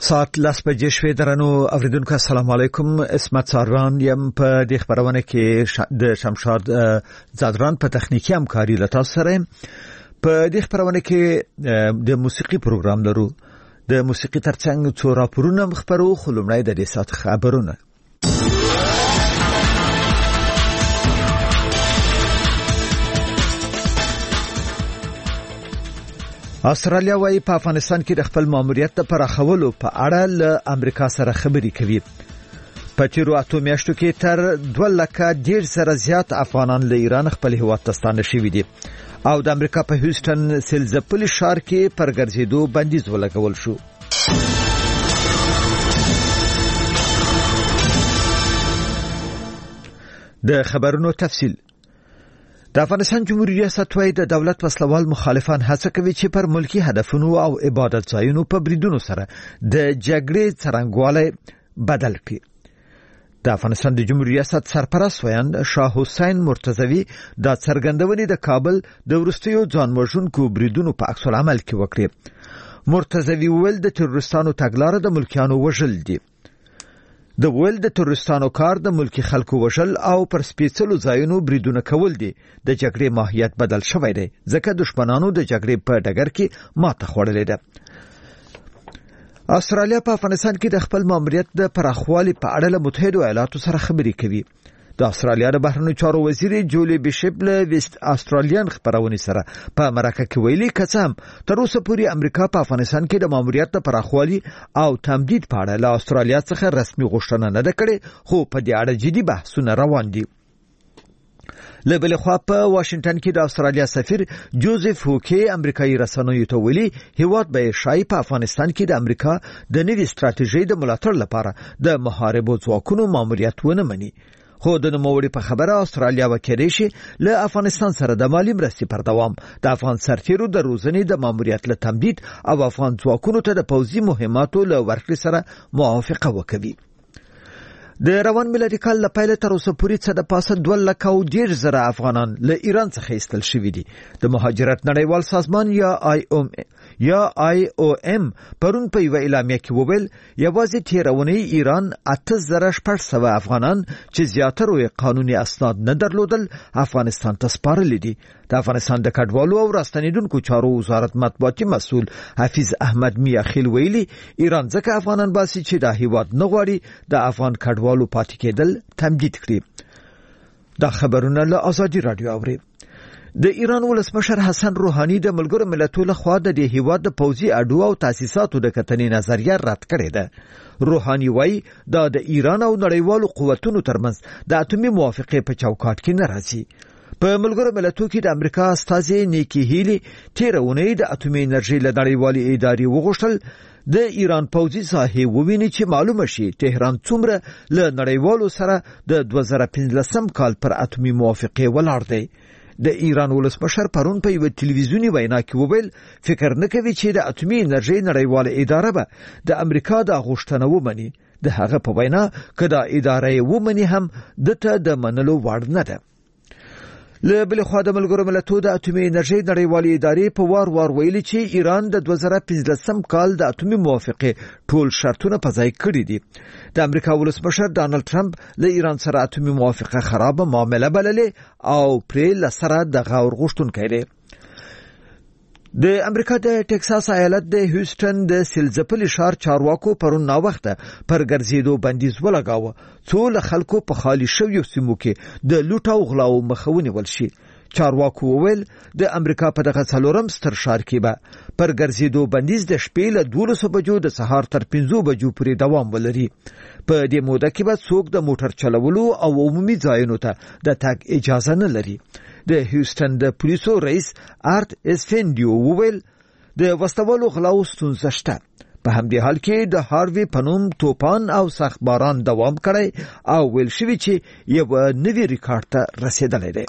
ساعت لاس بجې شوې درنو اوریدونکو السلام علیکم. اسمت ساروان یم په دې خبرونه کې د شمشاد زادران په تخنیکی همکاري لته سره. په دې خبرونه کې د موسیقي پروګرام لرو. د موسیقي ترڅنګ څو راپورونه خبرو خلومړی د دې سات خبرونه. استرالیا وايي په افغانستان کې د خپل ماموریت د پراخولو په اړه له امریکا سره خبرې کوي. په تیرو اتو میاشتو کې تر 2,000 سره زیات افغانان له ایران خپل هیواد ته ستانه شوي دي او د امریکا په هیوستن سیلزپل ښار کې پر ګرځېدو بندیز ولګول شو. د خبرونو تفصیل. د افغانستان جمهوریت ریاست وايي د دولت وسلوال مخالفان هڅه کوي چې پر ملکی هدفونو او عبادت ځایونو په بریدونو سره د جګړې څرنګوالی بدل کړي. د افغانستان د جمهوریت ریاست سرپرست ویاند شاه حسین مرتضوی د څرګندونې د کابل د ورستیو ځان وژونکو بریدونو په عکس العمل کې وکړي. مرتضوی ویل د تروریستانو تګلارې د ملکیانو وژل دي. د ویل د تروریستانو کار د ملکی خلکو وژل او پر سپیڅلو ځایونو بریدونه کول دي. د جګړې ماهیت بدل شوی دی ځکه دشمنانو د جګړې په ډګر کې ماته خوړلې ده. استرالیا په افغانستان کې د خپل ماموریت د پراخوالي په اړه له متحده ایالاتو سره خبرې کوي. د استرالیا د بهرنیو چارو وزیر جولي بیشپ له ویسټ استرالیان خبرونې سره په مرکه کې ویلي کڅم تر اوسه پورې امریکا په افغانستان کې د ماموریت د پراخوالي او تمدید په اړه له استرالیا څخه رسمي غوښتنه نه ده کړې، خو په دې اړه جدي بحثونه روان دي. له بل خوا په واشنگټن کې د استرالیا سفیر جوزف هوکي امریکایي رسنیو ته ویلي هیواد به شای په افغانستان کې د امریکا د نوي ستراتیژۍ د ملاتړ لپاره د محاربو ځواکونو ماموریت ونه مني. خو د نوموړي په خبره استرالیا وکړي شي له افغانستان سره د مالی مرستې پر دوام د افغان سرتیرو د روزنې د ماموریت له تمدید او افغان ځواکونو ته د پوځي مهماتو له ورکړې سره موافقه وکړي. د روان میلادي کال له پیل تر اوسه پورې څه د پاسه 2,010,000 افغانان له ایران څخه ایستل شوي دي. د مهاجرت نړیوال سازمان یا IOM پرون په یو اعلامیه کې وویل یوازې تیرونی ایران 8,600 افغانان چې زیاتره یې قانوني اسناد نه درلودل افغانستان ته سپارل دي. د افغانستان د کډوالو او راستنیدونکو چارو وزارت مطبوعاتي مسؤل حفیظ احمد میاخیل ویلي ایران ځکه افغانان باسي چې د هیواد نه غواړي د افغان کډوالو پاتې کېدل تمدید کړي. دا خبرونه له ازادي رادیو اوري. د ایران ولسمشر حسن روحاني د ملګرو ملتونو لخوا د هیواد د پوځي اډو او تاسیساتو د کتنې نظریه رد کړې ده. روحاني وايي دا د ایران او نړیوالو قوتونو ترمنځ د اټومي موافقې په چوکاټ کې نه راځي. په ملګرو ملتونو کې د امریکا استازي نیکی هیلی تیرونی د اټومي انرژي له نړیوالې ادارې وغوښتل د ایران پوځي ساحې وویني چې معلومه شي تهران څومره له نړیوالو سره د 2015 کال پر اټومي موافقې ولاړ دی. د ایران ولسمشر پرون په یو ټلویزیونی وینا کې وویل فکر نه کوي چې د اټومي انرژي نړیواله اداره به د امریکا د غوښتنه ومني. د هغه په وینا که دا اداره ومني هم دته د منلو وړ نه ده. له بل خوا د ملګرو ملتونو د اټومي انرژي نړیوالې ادارې په وار ویلي چې ایران د 2015 کال د اټومي موافقې ټول شرطونه په ځای کړي دي. د امریکا ولسمشر ډانلډ ټرمپ له ایران سره اټومي موافقه خرابه معامله بللې او پرې لسره د غور غوښتونکی دی. د امریکا د ټکساس ایالت د هیوستن د سیلزپل ښار چارواکو پرون نا وخته پر ګرځېدو بندیز ولګاوه څو له خلکو په خالي شویو سیمو کې د لوټ او غلاو مخه ونیول شي. چارواکو وویل د امریکا په دغه څلورم ستر ښار کې به پر ګرځېدو بندیز د شپې له 12 بجو د سهار تر 5 بجو پورې دوام ولري. په دې موده کې به څوک د موټر چلولو او عمومي ځایونو ته د تګ اجازه نه لري. د هیوستن د پولیسو رئیس آرت اسفندیو وویل د وسوالو غلاو ستونزه شته. په همدې حال کې د هاروی پنوم توپان او سخت باران دوام کړی او ویل شوی چې یو نوی ریکارډ ته رسیدلی دی.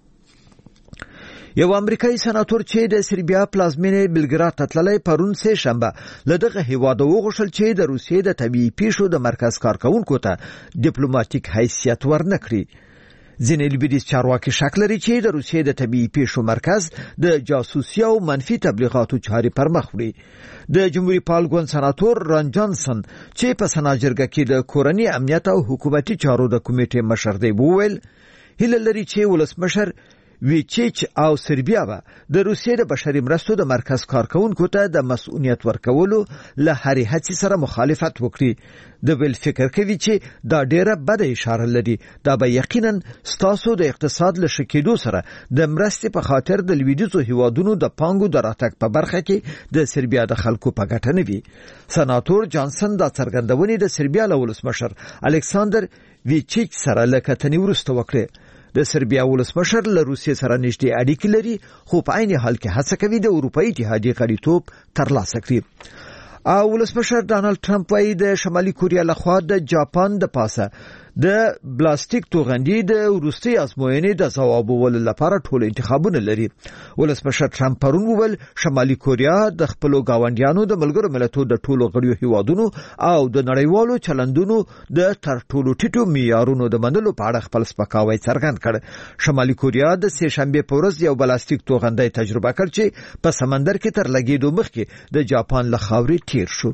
یو امریکایي سناتور چې د سربیا پلازمینې بلګراد ته تللی پرون سه شنبه له دغه هیواد وغوښتل چې د روسیې د طبيعي پیښو د مرکز کارکونکو ته ډیپلوماټیک حیثیت ورنکړي. ځینې لویدیځ چارواکي شک لري چې د روسیې د طبيعي پیښو مرکز د جاسوسي او منفي تبلیغاتو چارې پر مخ وړي. د جمهوریت پال ګوند سناتور ران جانسن چې په سناجرګه کې د کورنۍ امنیت او حکومتي چارو د کمیټې مشر دی وویل هیله لري چې ولسمشر ویچیچ او سربیا به د روسیې د بشري مرستو د مرکز کارکونکو ته د مسؤلیت ورکولو له هرې هڅې سره مخالفت وکړي. د ویل فکر کوي چې دا ډیره بده اشاره لري. دا به یقینا ستاسو د اقتصاد له شکېدو سره د مرستې په خاطر د لویدیځو هیوادونو د پانګو د راتګ په برخه کې د سربیا د خلکو په ګټه نه وي. سناتور جانسن دا څرګندونې د سربیا له ولسمشر الکساندر ویچیچ سره له کتنې وروسته وکړه. د سربیا ولسمشر له روسیې سره نږدې اړیکې لري خو په عین حال کې هڅه کوي د اروپאי اتحادیې غړیتوب ترلاسه کړي. او ولسمشر ډانلډ ټرمپ وايي د شمالي کوریا لخوا د جاپان د پاسه د پلاستیک توغندي د وروستي ازموینې د ځوابولو لپاره ټول انتخابونه لري. ولسمشر ټرمپ پرون وویل شمالي کوریا د خپل گاونډیانو د ملګرو ملتونو د ټولو غړیو هیوادونو او د نړیوالو چلندونو د تر ټولو ټیټو معیارونو د منلو په اړه خپل سپکاوی څرګند کړ. شمالي کوریا د سه شنبه په ورځ یو پلاستیک توغندي تجربه کړ چې په سمندر کې تر لګیدو مخکې د جاپان له خاورې تیر شو.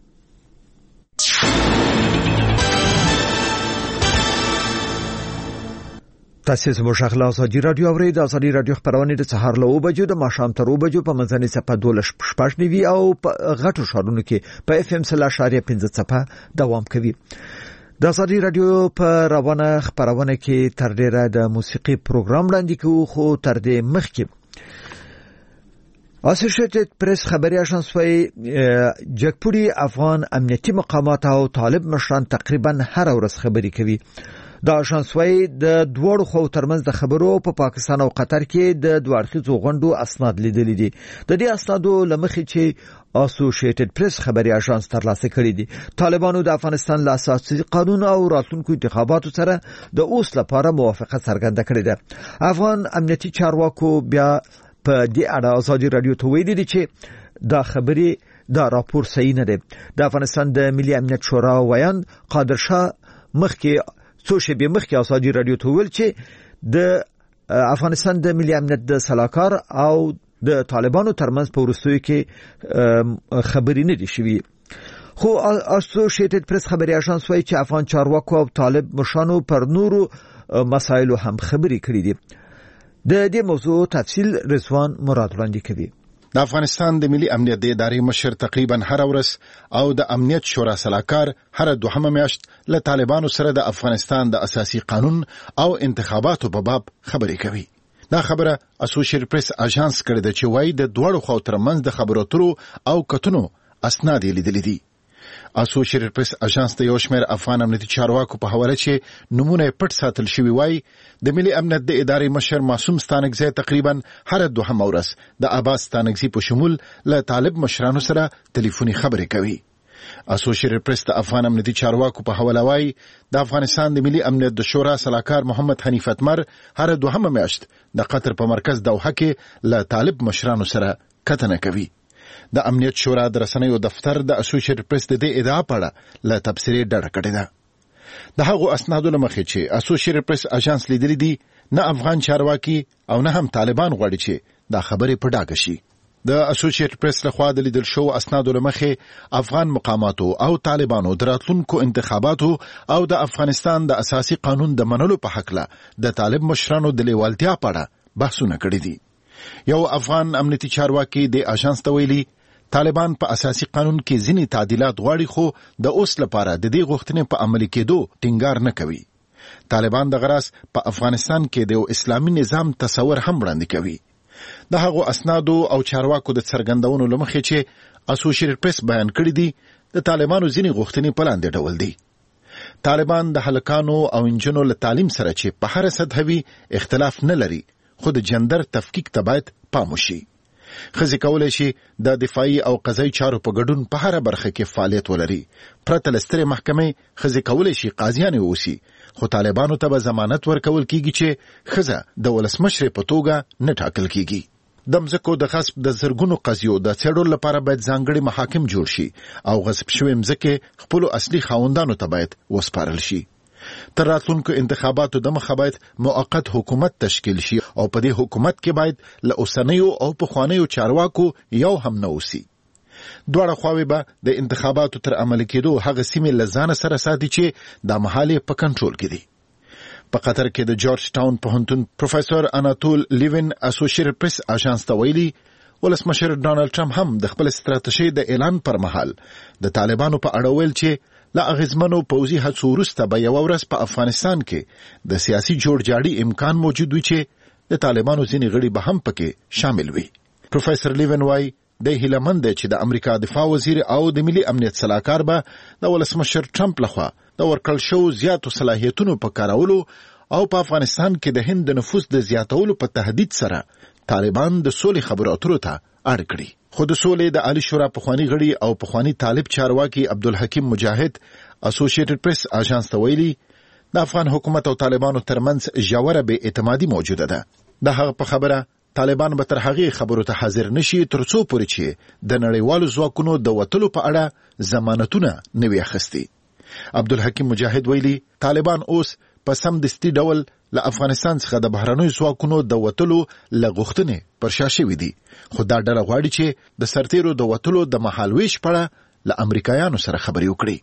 تاسو زموږ غلا ازادي رادیو اورئ. د ازادي رادیو خبرونه د سهار له 9 بجو د ماښام تر 2 بجو په منځنۍ صفه 12:15 او په غټو شارونو کې په اف ام 0.15 صفه دوام کوي. د ازادي رادیو په روانه خبرونه کې تر ډیره د موسیقي پروګرام وړاندې کوو خو تر دې مخکې اسوسییټډ پریس خبري اژانس وايي جګپوري افغان امنیتي مقامات او طالب مشران تقریبا هر ورځ خبري کوي. دا اژانس وايي د دوړو خو ترمنځ د خبرو په پاکستان او قطر کې د دوړخیزو غونډو اسناد لیدل دي. د دې اسنادو لمخې چې اسوسییټډ پریس خبري اژانس ترلاسه کړی دي طالبانو د افغانستان له اساسي قانون او راتلونکو انتخاباتو سره د اوس لپاره موافقه څرګنده کړې ده. افغان امنیتي چارواکو بیا په دې اړه ازادي رادیو ته ویلي دي چې دا خبري دا راپور صحیح نه دی. د افغانستان د ملي امنیت شورا ویان قادر شاه مخکې څو شپې مخکې ازادي رادیو ته ویل چې د افغانستان د ملي امنیت د سلاکار او د طالبانو ترمنځ په وروستیو کې خبرې نه دي شوي. خو اسوسییټډ پریس خبري اژانس وايي چې افغان چارواکو او طالب مشرانو پر نورو مسایلو هم خبرې کړې دي. د دې موضوع تفصیل رضوان مراد وړاندې کوي. د افغانستان د ملي امنیت د ادارې مشر تقریبا هر ورځ او د امنیت شورا سلاکار هر دوهمه میاشت له طالبانو سره د افغانستان د اساسي قانون او انتخاباتو په باب خبرې کوي. دا خبره اسوسییټډ پریس اژانس کړې ده چې وايي د دوړو خو ترمنځ د خبرو اترو او کتنو اسناد لیدل دي. اسوسییټډ پریس اژانس د یو شمېر افغان امنیتي چارواکو په حواله چې نمونه پټ ساتل شوی وای د ملي امنیت د ادارې مشر معصوم ستانکزی تقریبا هر دوهمه ورځ د عباس ستانکزی په شمول له طالب مشرانو سره ټلیفوني خبرې کوي. اسوسییټډ پریس د افغان امنیتي چارواکو په حواله وای د افغانستان د ملي امنیت د شورا سلاکار محمد حنیف اتمر هر دوهمه میاشت د قطر په مرکز دوحه کې له طالب مشرانو سره کتنه کوي. د امنیت شورا د رسنیو دفتر د اسوسییټډ پریس د دې ادعا په اړه له تبصرې ډډه کړې ده. د هغو اسنادو لمخې چې اسوسییټډ پریس اژانس لیدلې دي نه افغان چارواکي او نه هم طالبان غواړي چې دا خبرې په ډاګه شي. د اسوسییټډ پریس لخوا د لیدل شو اسنادو لمخې افغان مقاماتو او طالبانو د راتلونکو انتخاباتو او د افغانستان د اساسي قانون د منلو په حق له د طالب مشرانو د لیوالتیا په اړه بحثونه کړي دي. یو افغان امنیتي چارواکي د اژانس ته ویلي طالبان په اساسي قانون کې ځینې تعدیلات غواړي خو د اوس لپاره د دې غوښتنې په عملي کېدو ټینګار نه کوي. طالبان د غرض په افغانستان کې د اسلامي نظام تصور هم وړاندې کوي. د هغو اسنادو او چارواکو د څرګندونو لمخې چې اسوسییټډ پریس بیان کړی دي د طالبانو ځینې غوښتنې په لاندې ډول دي. طالبان د هلکانو او انجونو له تعلیم سره چې په هر سطح وي اختلاف نه لري خو د جندر تفکیک ته باید پام وشي. ښځې کولی شي د دفاعي او قضایي چارو په ګډون په هره برخه کې فعالیت ولري. پرته له سترې محکمې ښځې کولی شي قاضیانې واوسي خو طالبانو ته به ضمانت ورکول کیږي چې ښځه د ولسمشرې په توګه نه ټاکل کیږي. د مځکو د غصب د زرګونو قضیو د څېړلو لپاره باید ځانګړي محاکم جوړ شي او غصب شوې مځکې خپلو اصلي خاوندانو ته باید وسپارل شي. تر راتلونکو انتخاباتو د مخه باید موقت حکومت تشکیل شي او په دې حکومت کې باید له اوسنیو او پخوانیو چارواکو یو هم نه وسی. دواړه خواوې به د انتخاباتو تر عملي کېدو هغه سیمې له ځانه سره ساتي چې د محلې په کنټرول کې دي. په قطر کې د جورج ټاون پوهنتون پروفیسور اناتول لیوین اسوسییټډ پریس اژانس ته ویلي ولسمشر ډانلډ ټرمپ هم د خپل ستراتیژۍ د اعلان پر مهال د طالبانو په اړه ویل چې لا اغیزمنو پوځي هڅو وروسته به یو ورځ په افغانستان کې د سیاسي جوړجاړي امکان موجود وي چې د طالبانو ځینې غړي به هم پکې شامل وي. پروفیسور لیوین وايي د هیلمند چې د امریکا دفاع وزیر او د ملي امنیت صلاحکار به د ولسمشر ټرمپ لخوا د ورکړل شو زیاتو صلاحیتونو په کارولو او په افغانستان کې د هند د نفوذ د زیاتولو په تهدید سره طالبان د سولې خبرو اترو ته اړ کړي. خو د سولې د عالی شورا پخوانی غړي او پخوانی طالب چارواکي عبدالحکیم مجاهد اسوسییټډ پریس اژانس ته ویلي د افغان حکومت او طالبانو ترمنځ ژوره بې اعتمادي موجوده ده. د هغه په خبره طالبان به تر هغې خبرو ته حاضر نشي ترڅو پورې چې د نړیوالو ځواکونو د وتلو په اړه ضمانتونه نه وي اخیستي. عبدالحکیم مجاهد ویلي طالبان اوس په سمدستي ډول له افغانستان څخه د بهرنیو ځواکونو د وتلو لغوښتنې پر شا شوي دي، خو دا ډله غواړي چې د سرتیرو د وتلو د مهالویش په اړه له امریکایانو سره خبرې وکړي.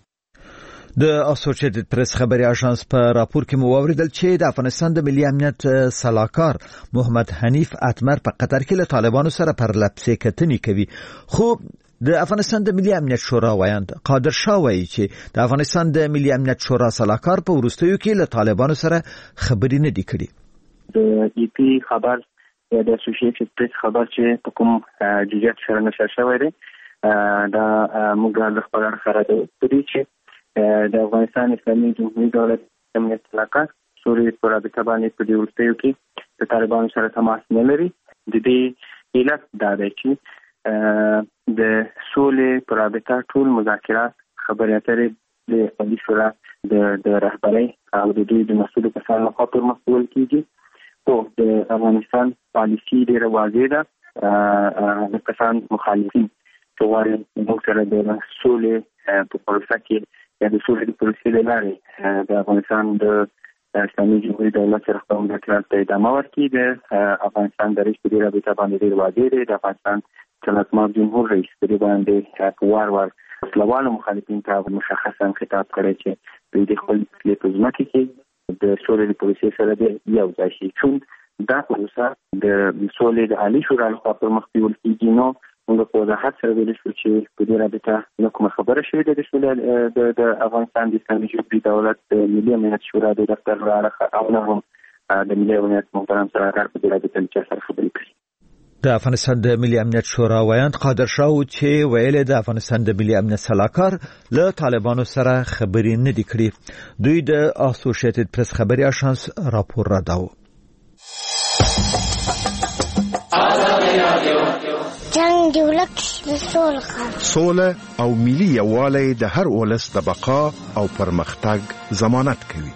د اسوسییټډ پریس خبري اژانس په راپور کې مو اوریدل چې د افغانستان د ملي امنیت صلاحکار محمد حنیف اتمر په قطر کې له طالبانو سره پر لپسې کتنې کوي. خو د افغانستان د ملي امنیت شورا وایند قادر شاه وایي چې د افغانستان د ملي امنیت شورا صلاحکار په وروستیو کې له طالبانو سره خبرې نه دي کړې. د ای پی خبر یا د اسوسییټډ پریس خبر چې په کوم جزئیات سره نشر شوی دی دا موږ له خبر سره د پدې چې د افغانستان اسلامي جمهوریت دولت امنیت صلاحکار سوري پر رابطه باندې په دې وروستیو کې د طالبانو سره تماس نه لري. د دې علت دا دی چې د سولې پر رابطه ټول مذاکرات خبرې اترې د عالی شورا د رهبرۍ او د دوی د مسؤلو کسانو لخوا پر مخ وړل کېږي. خو د افغانستان پالیسي ډېره واضح ده. د کسان مخالفین چې غواړي موږ سره د سولې په پروسه کې یا د سولې د پروسې له لارې د افغانستان د اسلامي جمهوریت دولت سره خپل مذاکرات ته ادامه ورکړي. د افغانستان د رئیس په دې رابطه باندې ډېر واضح دی. د افغانستان چلتمار جمهور رئیس په دې باندې وار وسلوالو مخالفین ته مشخصا خطاب کړی چې د خپل په ځمکه کې د سولې د پروسې سره د یو ځای شي. چون دا پروسه د سولې د عالی شورا لخوا پر مخ بیول کېږي نو موږ په وضاحت سره ویل شو چې په دې رابطه نه کومه خبره شوې ده. د سولې د افغانستان د اسلامي جمهوریت دولت ملي امنیت شورا د دفتر راغله او نه هم د ملي امنیت محترم صلاحکار په دې رابطه چې سره خبرې کړي. د افغانستان د ملي امنیت شورا وایند قادر شاه چې ویل د افغانستان د ملي امنیت صلاحکار له طالبانو سره خبرې نه دي کړې. دوی د اسوسییټډ پریس خبري اژانس راپور را داو. جنگ د ولک د سوله او ملي یووالی د هر ولس د بقا او پرمختګ ضمانت کوي.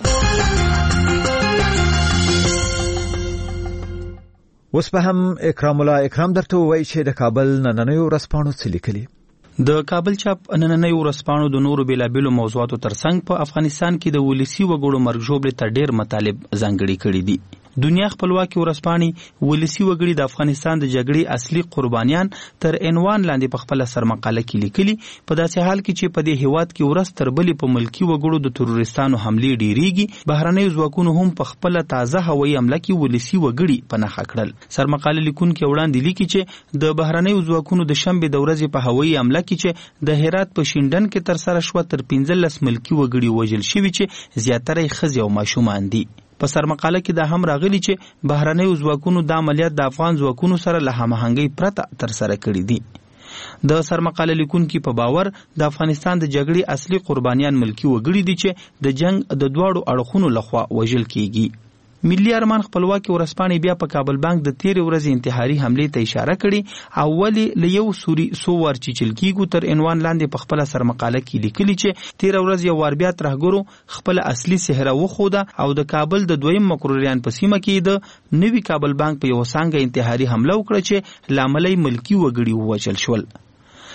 اوس به هم اکرام الله اکرام درته وایي چې د کابل نننۍ ورځپاڼو څه لیکلي. د کابل چاپ نننۍ ورځپاڼو د نورو بیلابیلو موضوعاتو ترڅنګ په افغانستان کې د ولسی وګړو مرګ ژوبلې ته ډېر مطالب ځانګړي کړي دي. دنیا خپلواکي ورځپاڼې ولسی وګړي د افغانستان د جګړې اصلي قربانیان تر عنوان لاندې په خپل سرمقاله کې لیکلي. په داسې حال کې چې په دې هیواد کې ورځ تر بلې په ملکی وګړو د تروریستانو حملې ډېریږي، بهرنۍ ځواکونو هم په خپل تازه هوایي حمله کې ولسی وګړي په نښه کړل. سرمقاله لیکونکي وړاندې لیکي چې د بهرنۍ ځواکونو د شنبې د ورځې په هوایي حمله کې چې د هرات په شینډن کې تر سره شو تر 15 ملکی وګړي وژل شوي چې زیاتره یې ښځې او ماشومان دي. په سرمقاله کې دا هم راغلي چې بهرنۍ ځواکونو د عملیات د افغان ځواکونو سره له هماهنګۍ پرته تر سره کړي دي. د سرمقاله لیکونکي په باور د افغانستان د جګړې اصلي قربانیان ملکی وګړي دي چې د جنگ د دواړو اړخونو لخوا وژل کیږي. ملي ارمان خپلواکي ورځپاڼې بیا په کابل بانک د تیرې ورځې انتحاري حملې ته اشاره کړي او ولې له یو سوري سو ور چیچل کیږي تر عنوان لاندې په خپل سرمقاله کې لیکلي چې تیرې ورځ یو ور بیا ترهګرو خپل اصلي سهره وخوده او د کابل د دویم مقرریان په سیمه کې د نوي کابل بانک په یو څنګه انتحاري حمله وکړه چې لاملې ملکی وګړي ووژل شول.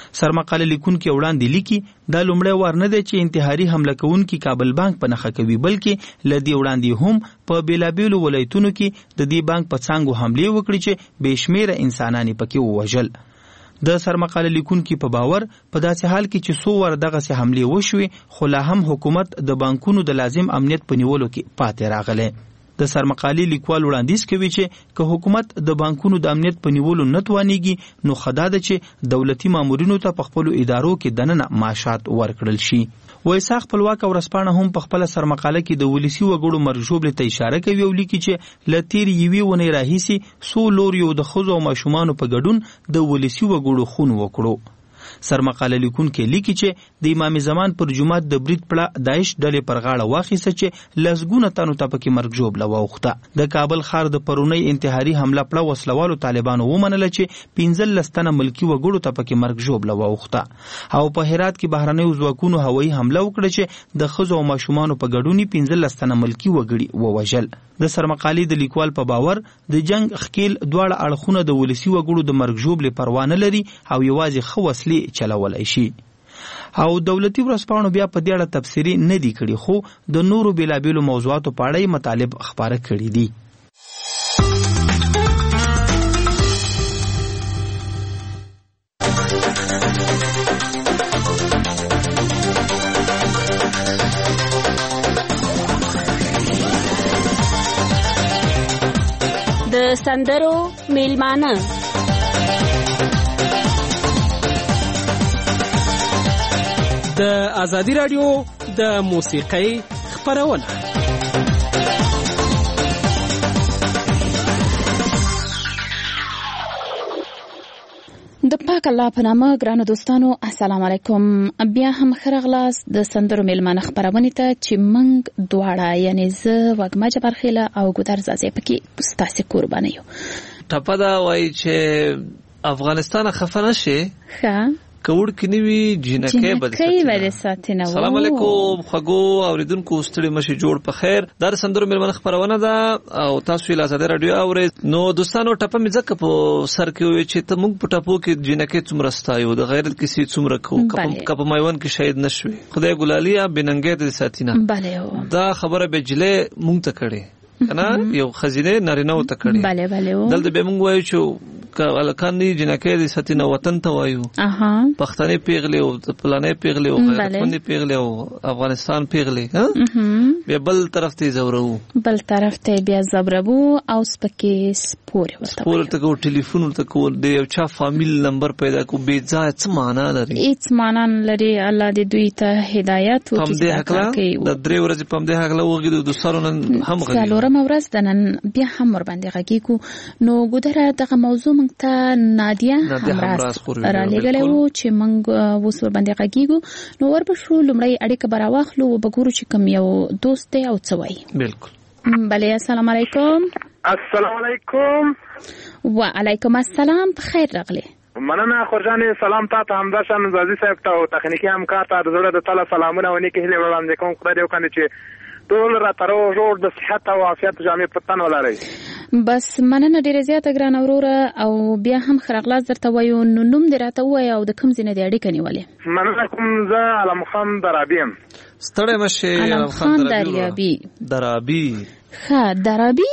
سرمقاله لیکونکي وړاندې لیکي دا لومړی وار نه دی چې انتحاري حمله کوونکي کابل بانک په نښه کوي، بلکې لدی وړاندې هم په بیلابیلو ولایتونو کې د دې بانک په څانګو حمله وکړي چې بېشمیره انسانان پکې ووژل. د سرمقاله لیکونکي په باور په داسې حال کې چې 100 ور دغه حمله وشوي خو لا هم حکومت د بانکونو د لازم امنیت په نیولو کې پاتې راغلی. د سرمقالي لیکوال وړاندیز کوي چې که حکومت د بانکونو د امنیت په نیولو نه توانیږي نو خدای ده چې دولتي مامورینو ته په خپل ادارو کې دننه معاشات ورکړل شي. وایساخ خپلواک ورځپاڼه هم په خپل سرمقاله کې د ولسی وګړو مرګ ژوبل ته اشاره کوي او لیکي چې لتیر یوي ونې راهیسي 100 لوریو د خزو او ماشومان په ګډون د ولسی وګړو خون وکړو. سرمقاله لیکونکي لیکي چې د امام زمان پر جمعه د برید پړه داعش ډلې پر غاړه واخیسته چې لزګونه تانو ته پکې مرګ ژوبله واوخته. د کابل ښار د پرونی انتحاري حمله پړه وسلوالو طالبانو ومنله چې 15 تنه ملکی وګړو ته پکې مرګ ژوبله واوخته او په هرات کې بهرنیو ځواکونو هوایي حمله وکړه چې د خزو او ماشومان په ګډون 15 تنه ملکی وګړي ووژل. د سرمقالي د لیکوال په باور د جنگ خکیل دواړه اړخونه د ولسی وګړو د مرګ ژوبلې پروا نه لري او یوازې خو وسلې چلولای شي. او دولتي ورځپاڼو بیا په دې اړه تفسیری نه دی کړی خو د نورو بیلابیلو موضوعاتو په اړه مطالب خبره کړې دي. د سندرو میلمانه د ازادي رادیو د موسیقۍ خبرونه. د پاک الله په نامه ګرانو دوستانو السلام علیکم. بیا هم خرغلاس د سندرو میلمانه خبرونه ته چې منګ دواړه یعنی زه وګما جبرخیله او ګودر زازې پکې ستاسو قربانه یو. ټپه دا وایي چې افغانستان خفه نشي ښه کوړ کینوي جنکه بد ساتنه. السلام علیکم خغو اوریدونکو ستړي مشه جوړ په خیر. در سندرو میلمانه خبرونه ده او تاسو له آزاد رادیو اورئ. نو دوستانو ټپه مې ځکه په سر کې وي چې ته موږ په ټپو کې جنکه څومره ستایو د غیرت کیسې څومره کو کپ مایوان کې شهید نشوي خدای ګلالیا بننګې د ساتینه دا خبره به جله مونږ ته کړي کنه یو خزینه نارینه و ته کړي دلته به مونږ وایو چې الکان دی جنکه د ساتینه وطن ته وایو پښتني پیغلې او پلانې پیغلې او غیرتمنې پیغلې او افغانستان پیغلې بیا بل طرف ته زورو بیا زبربو او سپکې سپور ته کو ټلیفون ته کو د یو چا فامیل نمبر پیدا کو بے ځای څه معنا لري هیڅ معنا لري. الله دې دوی ته هدایت وکړي. پم دې حقله د درې ورځې پم دې حقله وګړي د دوستانو نن هم غږی څلورم ورځ د نن بیا هم ور باندې غږی کو نو ګودره دغه موضوع مونږ ته نادیا همراز را لګلې وو چې مونږ وس ور باندې غږیږو نو وربشو لمړی اړیکه براواخلو وبګورو چې کوم یو دوست دی او څه وایي. بالکل بله السلام علیکم. السلام علیکم. وعلیکم السلام. بخیر راغلی. مننه خورجانې سلام تا ته همدا شان زازي صاحب ته او تخنیکی همکار ته د زړه د تعالی سلامونه ونی کې هله وړاندې کوم خدای دې وکړي چې ټول را تر جوړ د صحت او عافیت جامې پتن ولري. بس مننه ډیره زیاته ګران اوروره او بیا هم خرغلاس درته وایو نو نوم دې راته وایي او د کوم ځای نه دې اړیکه نیولې؟ مننه کوم زه علم خان درابي یم. ستړی مشي علم خان درابي ښه درابي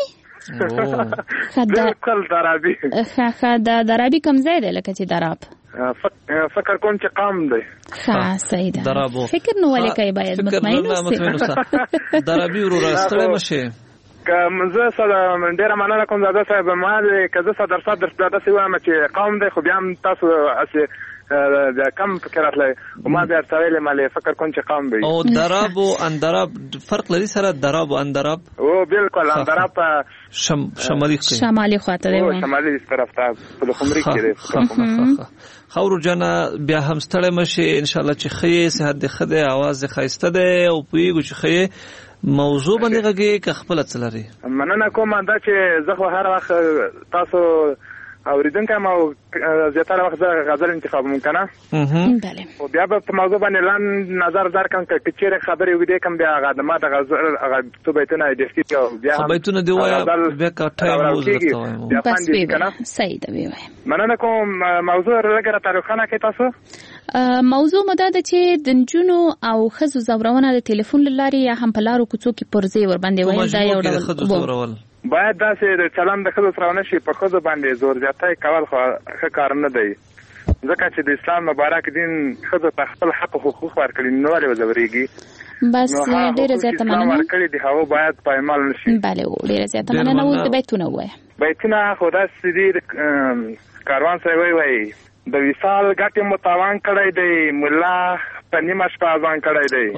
بالکل درابي ښه د درابي کوم ځای دی لکه چې دراب فکر کوم چې قام دی. ښه صحیح ده فکر نو ولې کوي باید مطمئن اوسئ. درابي ورور ستړی مشي زه سره ډیره مننه کوم زاده صاحب ما که زه صدر داسې وایم چې قوم دی خو بیا هم تاسو د کم فکر راتلی خو ما بیا ورته ویلې مالې فکر کوم چې قوم دی. او دراب او اندراب فرق لري سره دراب او اندراب؟ او بالکل اندراب شمالي خواته دی شمالي طرف ته په خمري کې دی. خورو جانا بیا هم ستړی مشي ان شاء الله چې خې صحت دې خده आवाज دې خایسته ده او پویګو چې خې موضوع باندې غږی که خپل څلري. مننه کوم دا چې زه خو هر وخت تاسو اوریدونکو ما زیاتره وخت غزل انتخاب ممکنه بله او بیا په موضوع باندې لاندې نظر درکم چې چیرې خبرې وګدې کوم بیا غاده ما د غزل هغه څه بیتونه دې چې بیا بیتونه دی وای بیا کټه موضوع ته بس وی صحیح دی وای مننه کوم موضوع لګره تاریخانه کې تاسو موضوع مدد چې د جنونو او خزو زورونه د ټلیفون لاري یا هم په لارو کوڅو کې پرځي ور باندې وای دا یو ډول باید داسې د چلند د خزو سره نشي په خزو باندې زور زیاتای کول خو ښه کار نه دی ځکه چې د اسلام مبارک دین خزو ته خپل حق او حقوق ورکړي نو لري وزوريږي بس ډیره زیاته مننه ورکړي دی هغه باید پایمال نشي bale ډیره زیاته مننه و د بیتونه وای بیتونه خو داسې دي کاروان سره وای د وصال ګټه متوان کړی دی مولا پنیمه شپه ځان کړی دی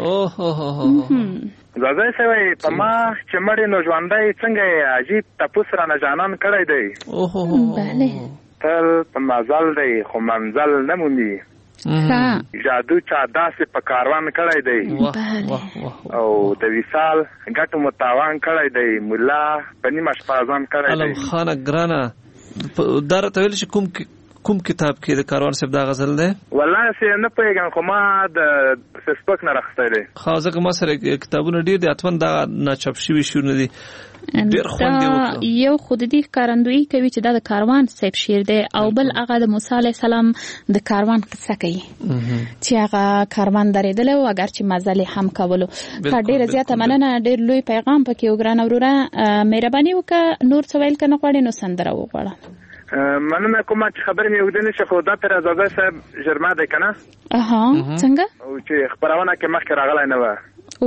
زازای سوی په ما چې مړی نو ژوندی څنګه عجیب تپوس را نه جانان کړی دی بله تل په مزل دی خو منزل نه مومي جادو چا داسې په کاروان کړی دی او د وصال ګټو متوان کړی دی مولا پنیمه شپه ځان کړی دی علم خانه ګرانه دار ته ویل چې کوم کتاب کې د کاروان صاحب دا غزل دی والله سه نه پېګم خو ما د فیسبوک نه راخته دی خو ځکه ما سره کتابونه ډیر دي اتمن دا نه چاپ شوی شو نه دي ډیر خوند دی یو خود دې کارندوی کوي چې دا د کاروان صاحب شعر دی او بل هغه د موسی علی السلام د کاروان قصه کوي چې هغه کاروان درېدل او اگر چې مزل هم کولو ډیر زیاته مننه ډیر لوی پیغام پکې وګران اوره مهرباني وکړه نور څه ویل کنه غواړي نو سندره وغواړه مننه کومه چې خبرې مې وګدنې چې خو دا پر ازاده صاحب جرما دی کنه څنګه او چې خبرونه کې مخکې راغلی نه و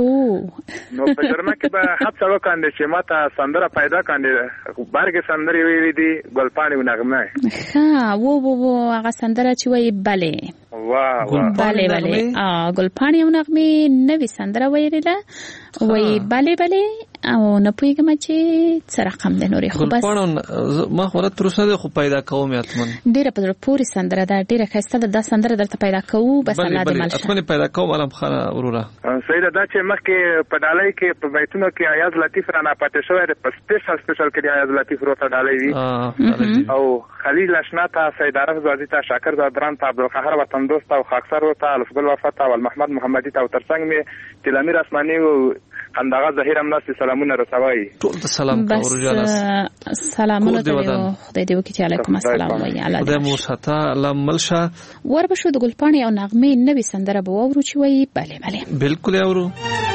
نو په جرما کې به حادثه وکړه چې ماته سندره پیدا کړه بارګه سندري ویلې دي ګلپانې و نغمه وو هغه سندره چې وایي bale bale ګلپانې و نغمه نوې سندره ویلې وایي bale او نه پوهیږم چې څه رقم دی نورې خو بس ما خو تر اوسه خو پیدا کوم اتمن ډیره په پوری سندره دا ډیره ښایسته ده دا سندره درته پیدا کوو بس الله دې مل شه اتمن پیدا کوم علم خانه وروره سیده دا چې مخکې په ډالۍ کې په بیتونو کې ایاز لطیف را نه پاتې شوی په سپیشل کې ایاز لطیف روته ډالۍ وي او خلیل اشنا ته سید عارف زادی ته شاکر زادران ته عبدالقهار وطن دوست او خاکسر ته الفضل وفات او محمد محمدی ته ترڅنګ می تلامیر اسماني او خندغه ظهیر امناس سلامونه رسوي ټول سلام کوو جانس سلامونه ته خدای دې وکړي علیکم السلام وای الله دې موستا الله ملشه وربشو د ګلپانې او نغمې نوې سندره به وورو چې وای bale بالکل اورو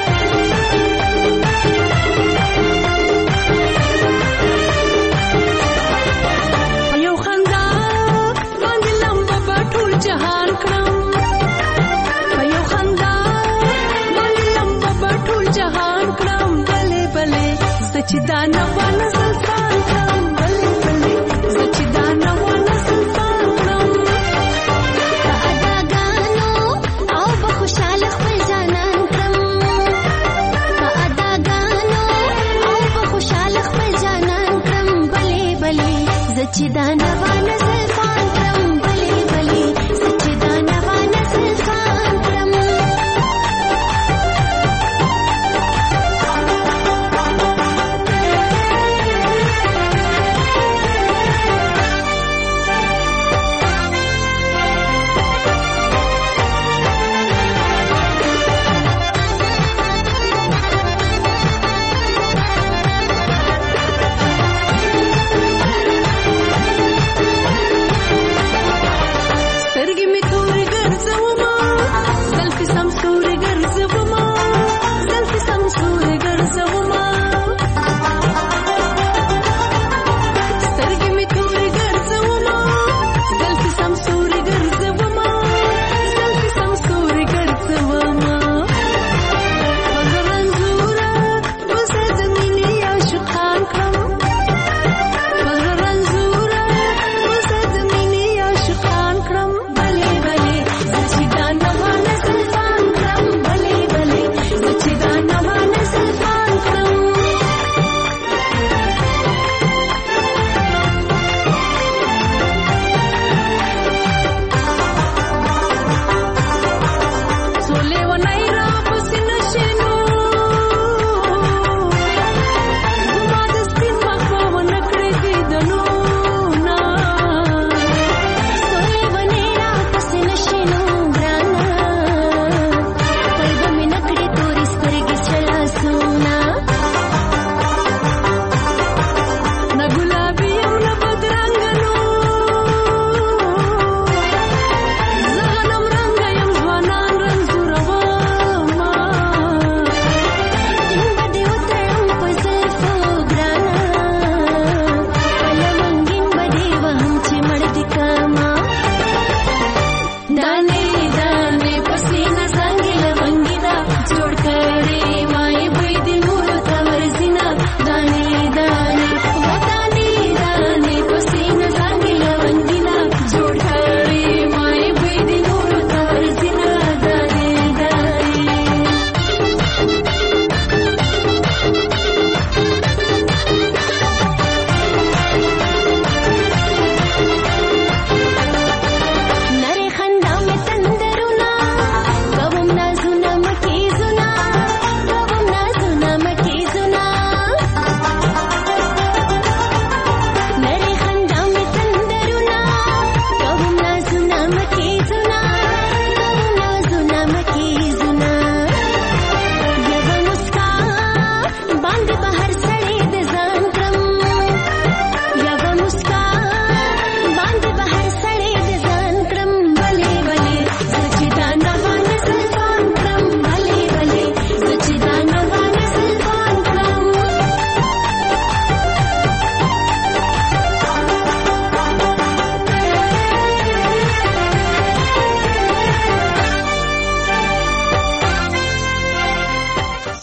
یو خندا باندې لمبه په ټول جهان کړم یو خندا باندې لمبه په ټول جهان کړم bale چې دا نه ونه سلطان کړم bale چې دا نه ونه سلطان کړم ادا غانو او په خوشاله خپل جانان کړم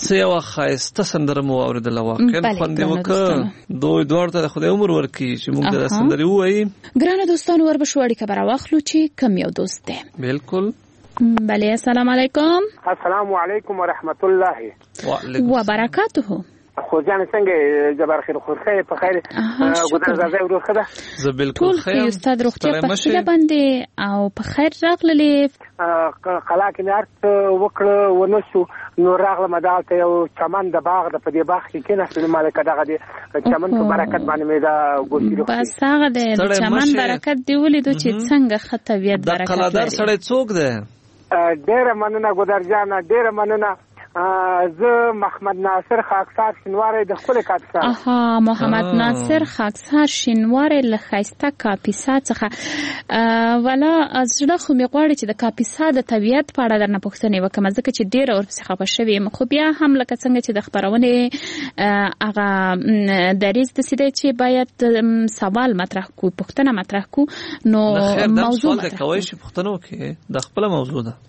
څه یو خایسته سندره مو اوریدله واقعا خوند وکړ دوی دوړ ته خدای عمر ورکړي چې موږ د سندرې وایي. ګرانه دوستانو وربشو اړیکه به راواخلو چې کوم یو دوست دی. بالکل. بله السلام علیکم. السلام علیکم ورحمت الله وبرکاته. خو ځان څنګه جبر خیر خو په خیر ګودر زازه ورو خده زه بالکل خیر ټول استاد روغتیا په خله باندې او په خیر راغللې خلا کې نارت وکړه ونشو نو راغله مدالته یو چمن د باغ د په دې باغ کې کېنه مالک دغه دې چمن په برکت باندې مې دا ګوشي بس هغه د چمن برکت دی ولیدو چې څنګه خطویت برکت د قلادر سړی څوک دی؟ ډېر مننه ګودر جان ډېر مننه. زه محمد ناصر خاکسار شینواری د خپل کاپیسا. محمد ناصر خاکسار شینواری له خایسته کاپیسا څخه ولا زړه خو می غواړي چې د کاپیسا د طبیعت په اړه درنه پوښتنه وکم ځکه چې ډیر ورپسې خبر شوی یم خو بیا هم لکه څنګه چې د خبرونه هغه دریز د سیده چې باید سوال مطرح کو پوښتنه مطرح کو نو موضوع مطرح کوي چې پوښتنه وکړي د خپل موضوع ده.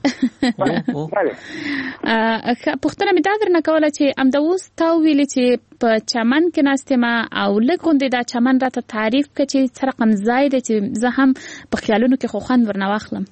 پوښتنه مې دا درنه کوله چې امداوس تا ویلې چې په چمن کې ناستې ما او لګوندې دا چمن راته تعریف کړه چې څه رقم ځای دی چې زه هم په خیالونو کې خو خوند ورنه واخلم.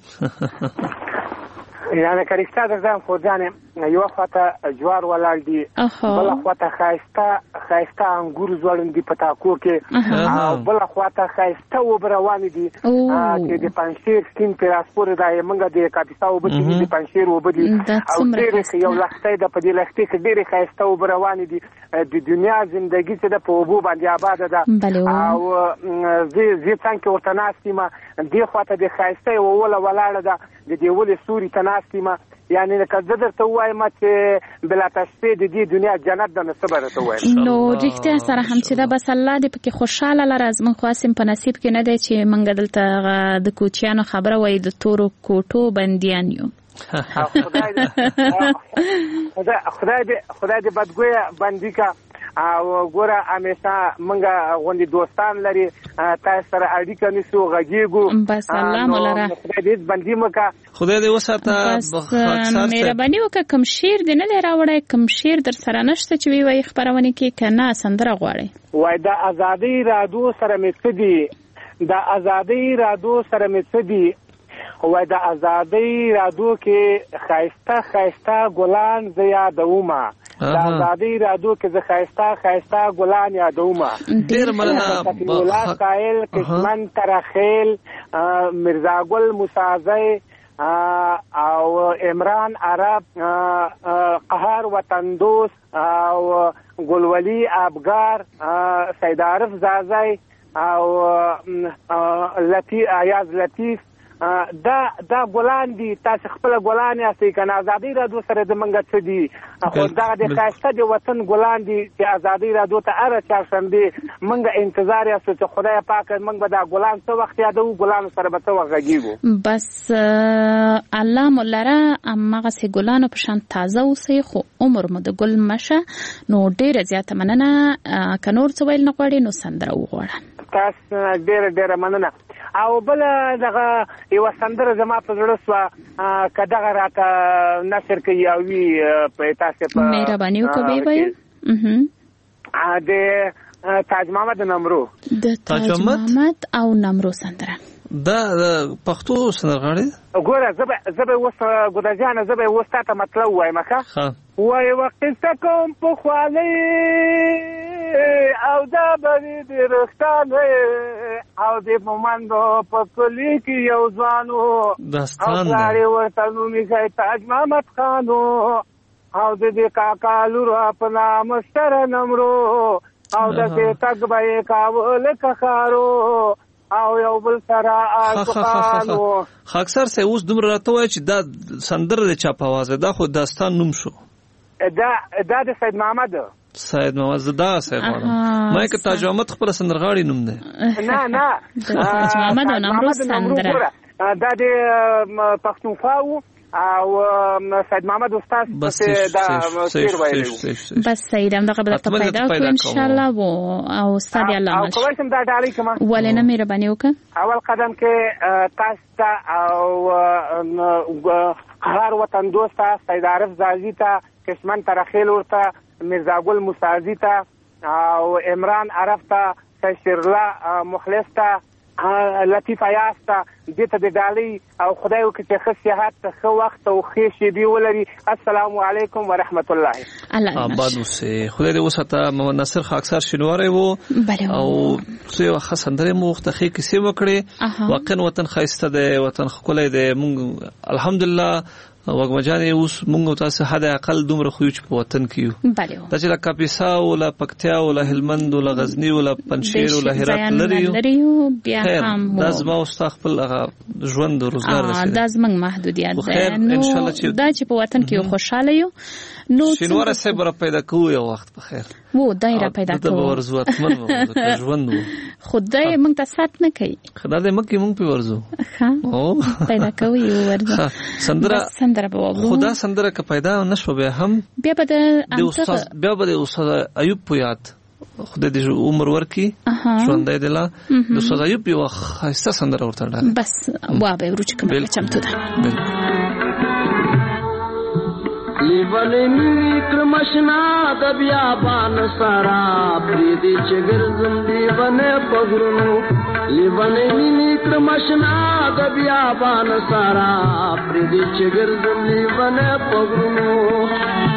یعنی کریستا درځم خو ځانې یو خواته جوار ولاړ دي بل خواته خایسته انګور ځوړندي په تاکو کې او بل خواته خایسته وبروان دي چې د پنځیر سکین پراسپور دای منګه د کاپیسا وبدي د پنځیر وبدي او ډېر یو لخته د په دې لخته کې ډېر خایسته وبروان دي د دنیا ژوندۍ چې د په وبو باندې آباد ده او زی څنګه ورته ناستیما دی خواته د خایسته ولا ولاړه ده د دې ولې سوري تناستیما یعنی کله درته وایم چې بلا تشبیه د دې دنیا جنت د نصبره ته وایم نو رښتیا سره هم چې دا بس الله دې پکې خوشاله لره از من خاصم په نصیب کې نه دی چې منګ دلته د کوچیانو خبره وای د تورو کوټو بنديان یو. خدای دې بدګویا بندي کا او ګوره همیشه منګه غوندي دوستان لري تاسو سره اړیکه نشو غږیږو بس الله مولا خدای دې بندي مکا خدای دې وساته بس مهرباني وکړه کوم شیر دې نه راوړی کوم شیر در سره نشته چې وی خبرونه کې کنه سندره غواړي وای د ازادي رادیو سره مڅدي د ازادي رادیو سره مڅدي وای د ازادي رادیو کې خایسته ګلان زیادوما د ازادي رادیو کې ز خایسته ګلان یادوما ډیر مننه مولا قائل کشمن ترخیل مرزا ګل موسازی او عمران عرب قهر وطن دوست او ګلولی ابگار سید عارف زازی او ایاز لطیف دا ګلان دي تاسو خپل ګلان یاستئ کنه ازادي رادیو سره د منګه څه دي خو دا د خاصه د وطن ګلان دي چې ازادي رادیو ته اره چارشنبه منګه انتظار یاستو چې خدای پاک منګ به دا ګلان څه وخت یادو ګلان سره به څه وخت غږیږو بس الله مولره امغه سي ګلانو په شان تازه اوسئ خو عمر مو د ګل مشه نو ډیره زیاته مننه کنور څه ویل نه غواړي نو سندره وغواړه تاسو ډیره مننه او بل دغه یو سندره زما په زړه سو کداغه راته نشر کوي او وی په تاسو په مهرباني وکړئ وای د تاج محمد نمرو د تاج محمد او نمرو سندره دا پښتو سندرغاړي ګوره زبه وس ګودجانه زبه وسته مطلب وای مکه وای وخت تکم په خالي او دا بری د رختان او د مومندو په کلی کې یو ځوانو داستان او لري ورته نو میږي تاج محمد خانو او د دې کاکا لور په نام سره نمرو او د دې تګ به کاول کخارو او یو بل سره اخوانو اکثر سه اوس دومره راته وای چې دا سندره د چا په आवाज دا خو داستان نوم شو دا د سید محمد زدا سید ما کې تاج محمد خپل سندرغاړي نوم دی نه تاج محمد او نمرو سندره دا د پښتونخوا او سید محمد استاد دا شعر ویلو بس سید هم دغه بل پیدا کو ان شاء الله او استاد الله او کوم دا ډالۍ کما ولنه مهرباني وکړه اول قدم کې تاسو او هر وطن دوست سید عارف زازی ته کشمن ترخیل ورته، مرزا ګل موسازی ته او عمران عرف ته، شیرلا مخلص ته، لطیف ایاز ته، دې ته د ډالۍ او خدای وکړي چې ښه صحت، ښه وخت او ښې شېبې ولري. السلام علیکم ورحمت الله. آباد اوسې. خدای دې وساته. محمد ناصر خاکسار شینواری وو او څه وخت سندره مو ختخې کیسې وکړې. واقعا وطن ښایسته دی، وطن ښکلی دی. مونږ الحمدلله وګمجانې اوس مونږ تاسو حد اقل دومره خو چې په وطن کې یو. دا چې له کاپیسا او له پکتیا او له هلمند او له غزنی او له پنجشیر او له هرات لري بیا هم دا زما او خپل ژوند او روزګار دی. دا زمنګ محدودیت ده. نو دا چې په وطن کې خوشاله یو. نو شینوار صاحب را پیدا کوو یو وخت په خیر وو دایره پیدا کوو. دا ورزو اتمن وو ژوند وو. خدای موږ ته سات نه کوي. خدای دې مکه موږ په ورزو. او پیدا کوي ورزو. سندره به وګورو. خدا سندره که پیدا نشو به هم بیا به د استاد ایوب پویات خدای دې عمر ورکي ژوندۍ دی لا د استاد ایوب یو خاصه سندره ورته ډال بس وا به ورچ کوم چمتو ده. لیوانی کرمشنا د بیابان سارا پریدي چګرزم لیوانه پغرونو. لیوانی کرمشنا د بیابان سارا پریدي چګرزم لیوانه پغرونو.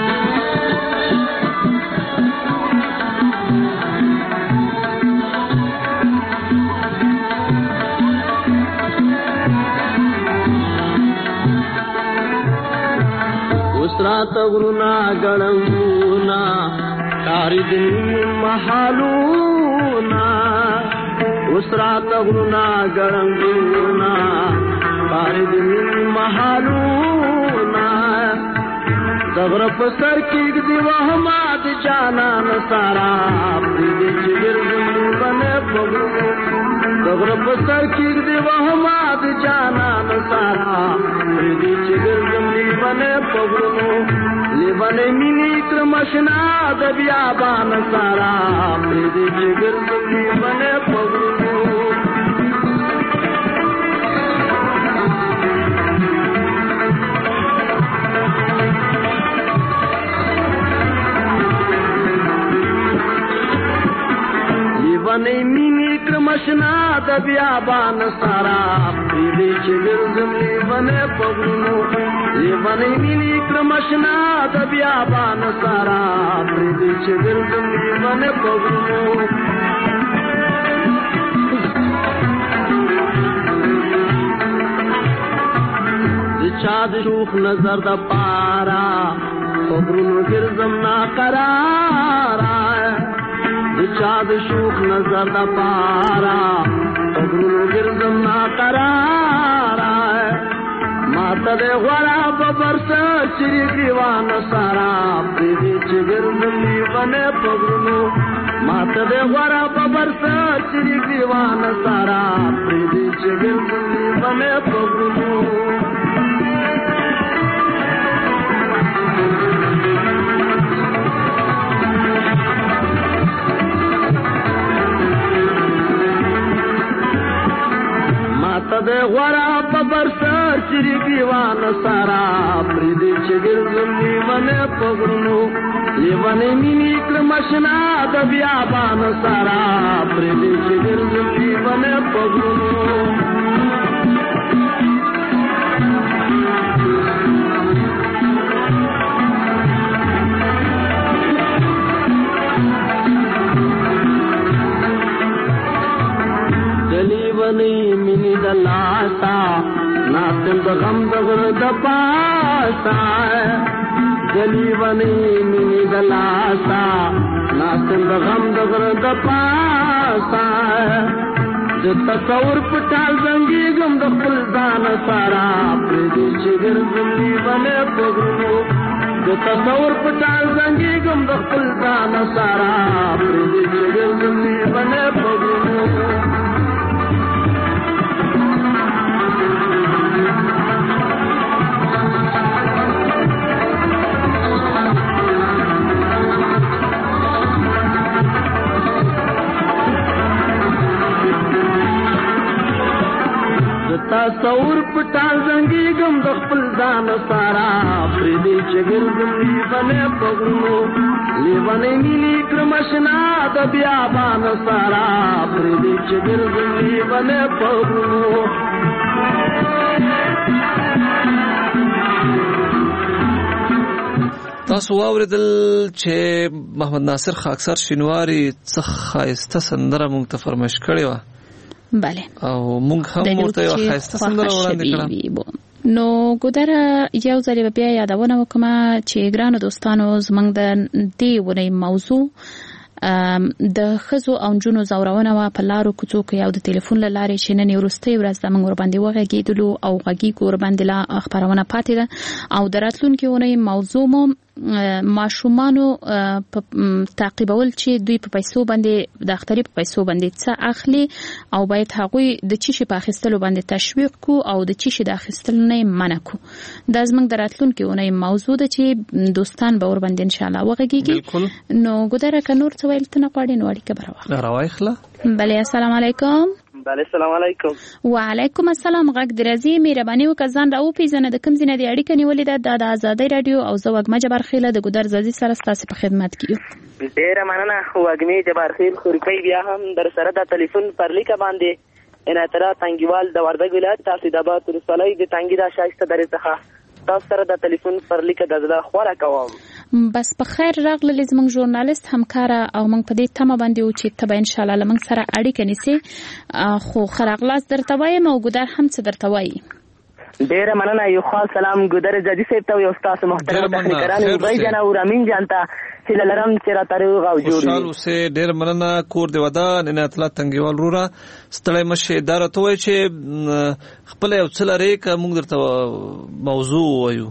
اسرات غرونا غړونا کاری دن محالونا. اسرات غرونا غړونا کاری دن محالونا. دغر پسر کې دی وهمات جانان سارا دې چیر زمونه پغو. دغر پسر کې دی وهمات جانان سارا دې چیر زمونه پغو. لیوانه مینی کرمشنا د بیابان سارا دې چیر زمونه پغو. لیوانه مینی کرمشنا د بیابان سارا دې چیر زمونه پغو. لیوانه مینی کرمشنا د بیابان سارا دې چیر زمونه پغو. چاد شوخ نظر د پارا خبرونو ګرځم نا قرارا. چاد شوخ نظر د پارا خبرونو ګرځم نا قرارا. ماته د غلا په برسه چې دیوان سارا دې چې ګرځم لیوانه پغرونو. ماته د غلا په برسه چې دیوان سارا دې چې ګرځم لیوانه پغرونو. ماته د غورا په برسر چری دیوان سارا پریدي چګرزم نیمه پغرونو. لیوانه مینی کرمشنا د بیابان سارا پریدي چګرزم نیمه پغرونو. لیوانی مینی دلاسا ناسم د غم دغر د پاسا. لیوانی مینی دلاسا ناسم د غم دغر د پاسا. د تصور پټال زنګي غم د خپل ځان سارا پریدي چې ګرځم لیوانه پغرونو. د تصور پټال زنګي غم د خپل ځان سارا پریدي چې ګرځم لیوانه پغرونو. تصور پټال زنګي غم د خپل ځان سارا پریدي چې ګرځي بنه پغنو لیوانې ملي کرمشنا د بیابان سارا پر دې چې ګرځي بنه پغنو تاسو واوریدل چې محمد ناصر خاکسار شینواری څخه خاصه سندره مونږ ته فرمایش کړې و. بله او مونږ هم ورته یو خاصه سندره وړاندې کړه. نو ګودره یو ځل بیا یادونه وکم چې ګرانو دوستانو زمنګ د دې ونې موضوع د خزو او جنونو زورونه وا په لارو کوڅو کې او د ټلیفون لارې چې نن ورستي ورځ د موږ ور باندې وغږیدلو او غږی کور باندې لا خبرونه پاتې ده او دراتلونکو ونې موضوع مو ماشومانو تعقیبول چې دوی په پیسو باندې د اختری په پیسو باندې څه اخلي او باید هغه د چی په اخیستلو باندې تشویق کو او د چی د اخیستلو نه منع کو. دا زموږ دراتلونکو ونې موضوع ده چې دوستان به ور باندې ان شاء الله وغږیږي. نو ګودره ک نور څه ویل تنه قاډي نو اړیکه برابر راوایخله. بله السلام علیکم. بله السلام علیکم. وعلیکم السلام. غږ درځي مهرباني وکړئ راو پیژنه د کوم ځای نه دی اړیکه نیولې ده د آزادۍ رادیو او زه وګمه جبرخیله د ګودر زازي سره ستاسو په خدمت کې یو. ډیره مننه وګمه جبرخیل خورکی بیا هم در سره د ټلیفون پر لیکه باندې ان اترا تنګیوال د وردګ ولایت تاسیداباد رسولای د تنګی د شایسته درې څخه تاسو سره د ټلیفون پر لیکه د زړه خوره کوم. بس په خیر راغله زموږ ژورنالیست همکار او موږ په دې تمه باندې او چې تبه ان شاء الله لمن سره اړیکه نیسي خو خراغلاس درته وایم او ګودر هم څه درته وایي. ډیره مننه. یو خاص سلام ګودر جدي صاحب ته یو تاسو محترم تخنیکران وای جن او رامین جانتا چې لرم چې را تاریخ او جوړ خوشحال اوسه. ډیره مننه کور دی ودان ان اطلاع تنګیوال رورا ستړی مشه اداره ته وای چې خپل یو څل لري ک موږ درته موضوع وایو.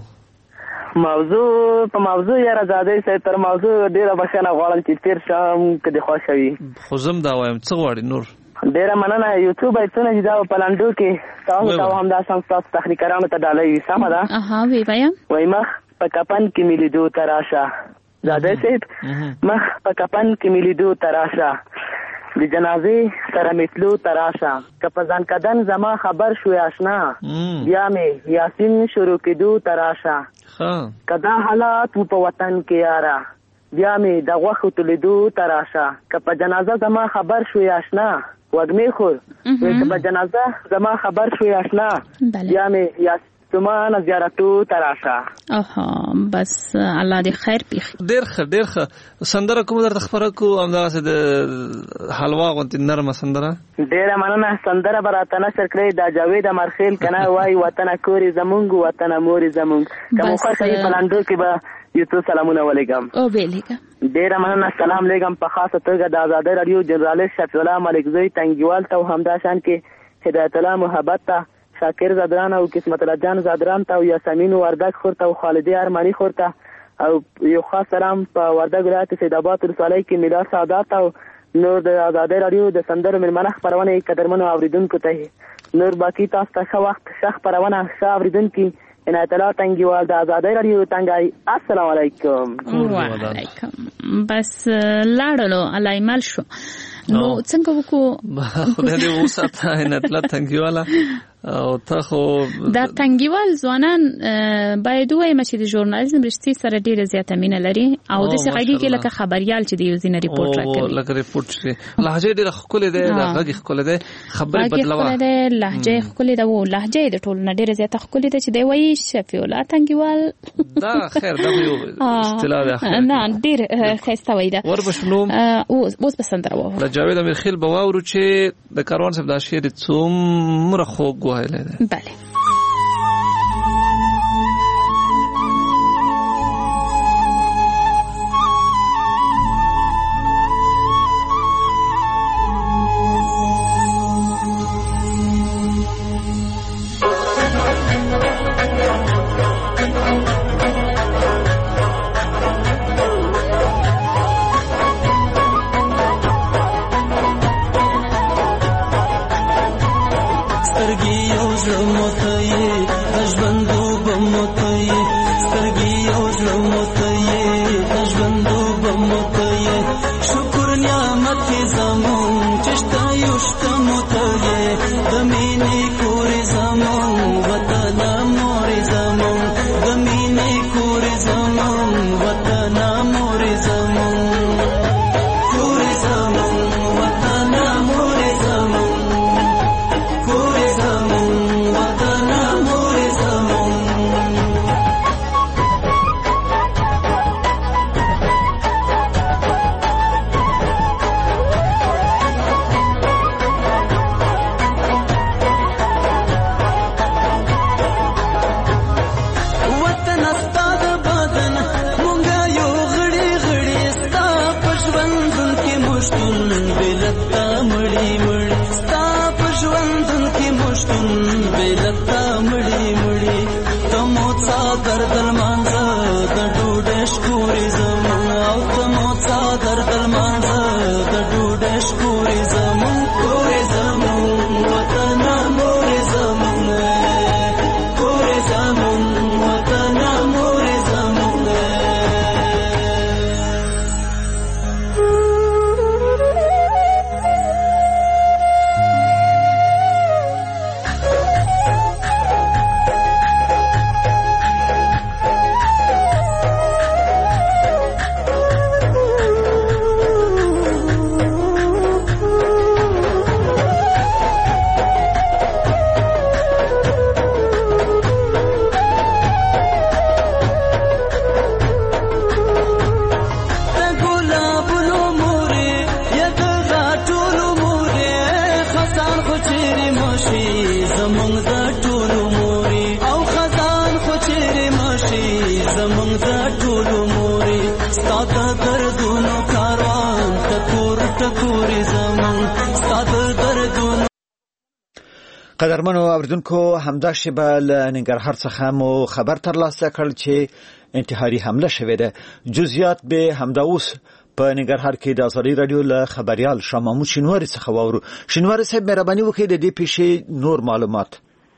په موضوع یا رضادې سره تر موضوع ډیره بښنه غواړم چې تیر شم کدي خوشوي. خو زم دا وایم څه غواړي نور. ډیره مننه. یوټیوب ایتونه چې دا په لاندو کې تاسو هم دا تاسو تخنیکرانو ته ډالۍ سم ده. وی وایم وای مخ په کپن کې ملیدو تراشه زاده سید مخ په کپن کې ملیدو تراشه د جنازې سره متلو تراشه کپزان کدن زما خبر شوی آشنا بیا مې یاسین شروع کېدو تراشه کدا حالات په وطن کې یارا بیا مې د غوښو تلیدو تراشه کپ جنازه زما خبر شوی آشنا وګمې خو کپ جنازه زما خبر شوی آشنا بیا مې یاسین زیارتو تراشه. بس الله دې خیر پیخ. ډیر ښه سندره کوم درته خبره کو همداسې د حلوا غونتی نرمه سندره. ډیره مننه. سندره براته نشر کړې د جاوید امرخیل کنه وای وطن کوري زمونږ وطن موري زمونږ کوم خاصه پلاندو کې به یو سلامونه ولېګم. او ویلېګم. ډیره مننه. سلام لېګم په خاصه توګه د آزادۍ رادیو جنرالست شفیع الله ملک زوی تنګیوال ته همدا شان کې هدایت الله محبت ته شاکر زادران او قسمت الله جان زادران ته او یاسمین وردګ خورته او خالدی ارمانی خورته او یو خاص سلام په وردګ ولایت سیدآباد رسولای کې میلاد سعادت او نور د آزادۍ رادیو د سندرو ملمنه خبرونه قدرمنو اوریدونکو ته نور باقی تاسو ته ښه وخت ښه خبرونه ښه اوریدونکو عنایت الله تنګیوال د آزادۍ رادیو تنګای. السلام علیکم. وعلیکم. بس لاړلو علایمل شو نو څنګه وکړو خدای دې وساته عنایت الله تنګیواله او ته خو دا تنګیوال ځوانان باید وایم چې د ژورنالیزم رښتې سره ډیره زیاته مینه لري او د څنګه کې لکه خبريال چې د یو ځین ریپورت راکوي لکه ریپورت شي لهجه ډیره خپل ده لهجه خپل ده خبري بدلوا لهجه خپل ده او لهجه د ټول نه ډیره زیاته خپل ده چې دی وایي شفیع الله تنګیوال دا خیر دا یو اصطلاح ده نه ډیر خسته وای ده وربشنو اوس بسندره و د جاوید امیرخیل بواورو چې د کاروان صاحب د شعر څومره خوږ وایله ده. بله زمون وطن مور زمون د مینې کور زمون دردونو کاروان ټکور ټکورې زمون ستا د دردونو. قدرمنو اوریدونکو همدا شیبه له ننګرهار څخه مو خبر ترلاسه کړ چې انتحاري حمله شوې ده. جزئیات به همدا اوس په ننګرهار کې د ازادي رادیو له خبريال شاه محمود شینواری څخه واورو. شینواری صاحب مهرباني وکړئ د دې پیښې نور معلومات.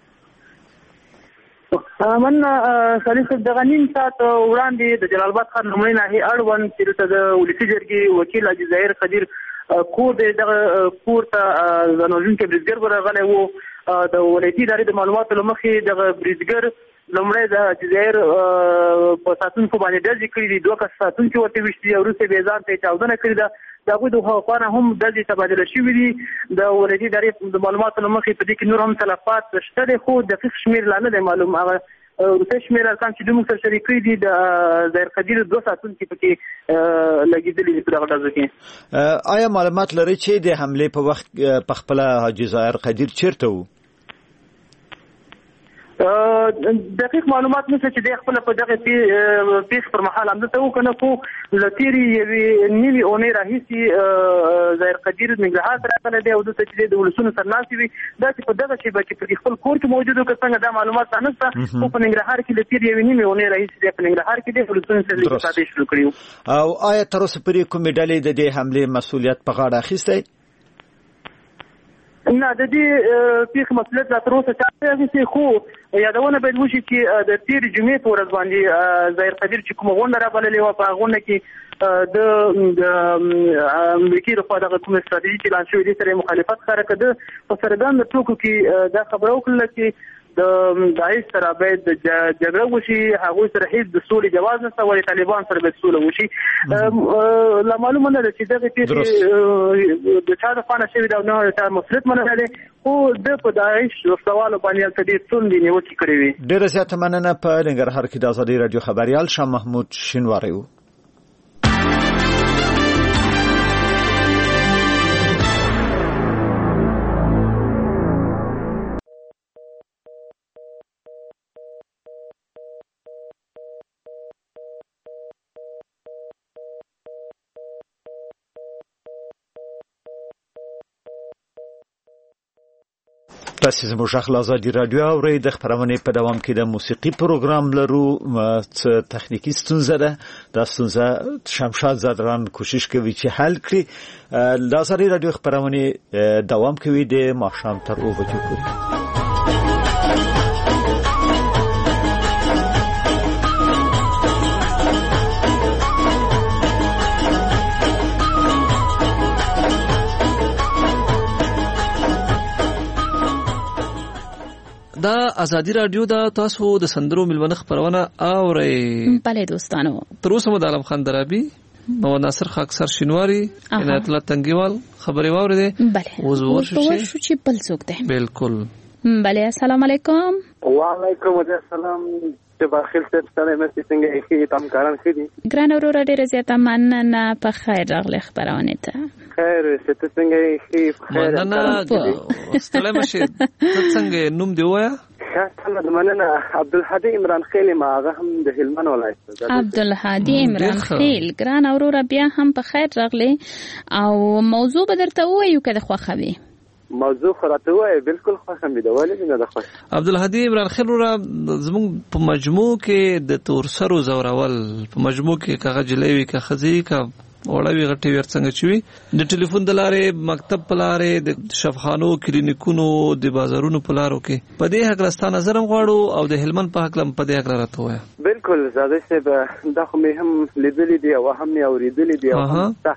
من خلیص دغه نیم ساعت وړاندې د جلال آباد ښار لومړی ناحیې اړوند چې دلته د ولسي جرګې وکیل حاجي ظاهر قدیر کور دی، دغه کور ته ځانوژونکی بریدګر ورغلی و. د ولایتي ادارې د معلوماتو له مخې دغه بریدګر لومړی د حاجي ظاهر په ساتونکو باندې ډزې کړي دي، 2 کس ساتونکي ورته ویشتي دي، وروسته بیا ځان ته یې چاودنه کړې ده. د هغوی د خوا نه هم ډزې تبادله شوي دي. د ولایتي ادارې د معلوماتو له مخې په دې کې نور هم تلفات شته دی، خو دقیق شمېر لا نه دی معلوم. هغه وروستی شمېر ارقام چې دوی موږ سره شریک کړي دي، د ظاهر قدیر 2 ساتونکي پکې لګېدلي دي په دغه ډزو کې. آیا معلومات لرئ چې د حملې په وخت په خپله حاجي ظاهر قدیر چیرته و؟ دقیق معلومات نشته چې د خپل په دغه پیښ پر مهال هم ته وکنه، خو لتيري یوې نیمه اونۍ راهیسي ظاهر قدیر ننګرهار ته راغلی دی او دلته چې د ولسونو سره ناستې وي. دا چې په دغه شیبه کې په خپل کور کې موجود و که څنګه دا معلومات نشته، خو په ننګرهار کې لتيري یوې نیمه اونۍ راهیسي دی په ننګرهار کې د ولسونو سره لیدل شروع کړي. او آیا تر اوسه پورې کومې ډلې د دې حملې مسؤلیت په غاړه اخیستی؟ نه، د دې پیښې مسؤلیت لا تر اوسه چا نه اخیستی، خو یادونه باید وشي چې د تېرې جمعې په ورځ باندې ظاهر قدیر چې کومه غونډه رابللې وه، په هغه غونډه کې د امریکې لخوا دغه کومه ستراتیژي چې اعلان شوې دې سره مخالفت ښکاره کړه. ده په څرګنده توګه کې دا خبره وکړله چې د داعش سره باید جګړه وشي، هغوی سره هیڅ د سولې جواز نشته، ولې طالبان سره باید سوله وشي. لا معلومه نه ده چې دغه پیښې د چا د خوا نه شوې ده او نه د چا مسؤلیت منلی دی، خو ده په داعش وسلوالو باندې هلته ډېر توندې نیوکې کړې وې. ډېره زیاته مننه. په ننګرهار کې د ازادي راډیو خبریال شاه محمود شینواری و. تاسو زموږ خپل ازادي رادیو اورئ. د خبرونه په دوام کې د موسیقي پروګرام لرو. تخنیکی ستونزه ده، دا ستونزه شمشاد زادران کوشش کوي چې حل کړي. د ازادي رادیو خبرونه دوام کوي د ماښام تر 2 بجو پورې. دا ازادي رادیو دا تاسو د سندرو ملونه خبرونه اورئ. بله دوستانو، تر اوسه مو د عالم خان درابي او ناصر خاکسر شینواری عنایت الله تنگیوال خبرې واورېدې. بله اوس ورشو چې بل څوک دی. بالکل. بله السلام علیکم. وعلیکم السلام. بخیر څه ستنه مې څنګه یې تام کاران کړی. ګران اورور ډېر زیاته مننه. په خیر راغلی خبرونه ته. خیر څه څنګه یې خیر مننه. ستړی مشه څنګه نوم دی وایا؟ څنګه مننه. عبدالهادي عمران خیل ما هغه هم د هلمند ولایت. عبدالهادي عمران خیل ګران اورور بیا هم په خیر راغلی او موضوع به درته وایو که د خوښوي. موضوع خراته وای بالکل خوښم دی ولې نه ده خوښ. عبدالهادي عمران خیل را زموږ په مجموع کې د تورسرو زورول په مجموع کې کاغه جلوي کا خزي کا وړوي غټي ورڅنګ چوي د ټلیفون د لارې مکتب په لارې د شفخانو کلینیکونو د بازارونو په لارو کې په دې حق راستا نظرم غواړو او د هلمند په حق لم په دې حق راته وای. بالکل زاده شه دا خو مې هم لیدلې دي او هم نه اوریدلې دي او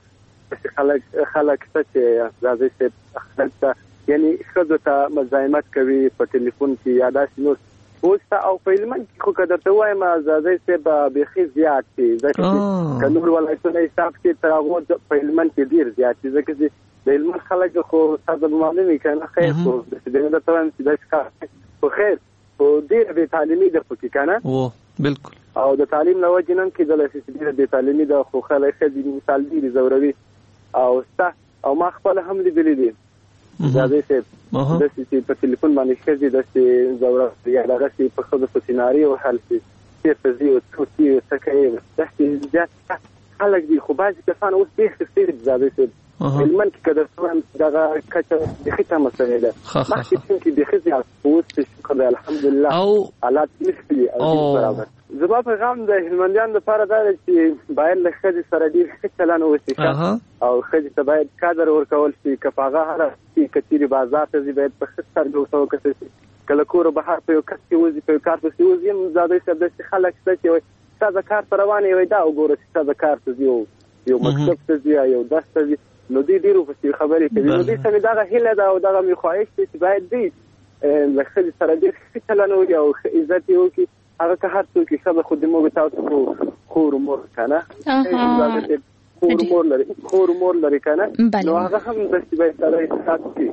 خلک چې زاده شه یعنی خزو ته مزاحمت کوي په ټلیفون کې یاداش نو اوس او په هلمند کې خو کده ته وایم زاده شه به خي زیات دي ځکه کنور ولایتونه حساب کې تراغو په هلمند کې ډیر زیات دي ځکه چې د هلمند خلک خو تاسو معلومه کنه خیر خو د دې د توان چې د ښکار خو خیر خو ډیر به تعلیمي د پکې کنه او بالکل او د تعلیم نو جنن کې د لاسې ډیر د تعلیمي د خو خلک دې مثال دي زوروي او او ما خپل هم لیدلې دي زاده شه د سې په ټلیفون باندې ښځې د سې زوره یا دغه سې په خود په سيناريو حل سي په دې او څوکي سکه د سې خلک دي خو بعضې کسان اوس ډېر ښه زادی صاحب هلمند کې که درته وایم دغه کچه بیخي کمه سوې ده مخکې ټیم کې بیخي زیات اوس شکر دی الحمدلله حالات نشته دي او برابر زما پیغام د هلمندیانو لپاره دا دی چې باید له ښځې سره ډېر ښه چلند وشي او ښځې ته باید قدر ورکول شي که په هغه حاله کې که چېرې بازار ته ځي باید په ښه سترګه ورته وکتل شي که له کوره بهر په یو کس کې وځي په یو کار پسې وځي هم زادی صاحب داسې خلک شته چې وایي ښځه کار ته روانه یې وایي دا وګوره چې ښځه کار ته ځي یو مکتب ته ځي یا یو درس ته ځي نو دوی ډېر ورپسې خبرې کوي نو دوی ته مې دغه هیله ده او دغه مې خواهش دی چې باید دوی له ښځې سره ډېر ښه چلند وکړي او ښه عزت یې وکړي هغه که هر څوک یې ښځه خو د موږ تاسو خور مور که نه خور مور لري که نه نو هغه هم داسې باید سره احساس کړي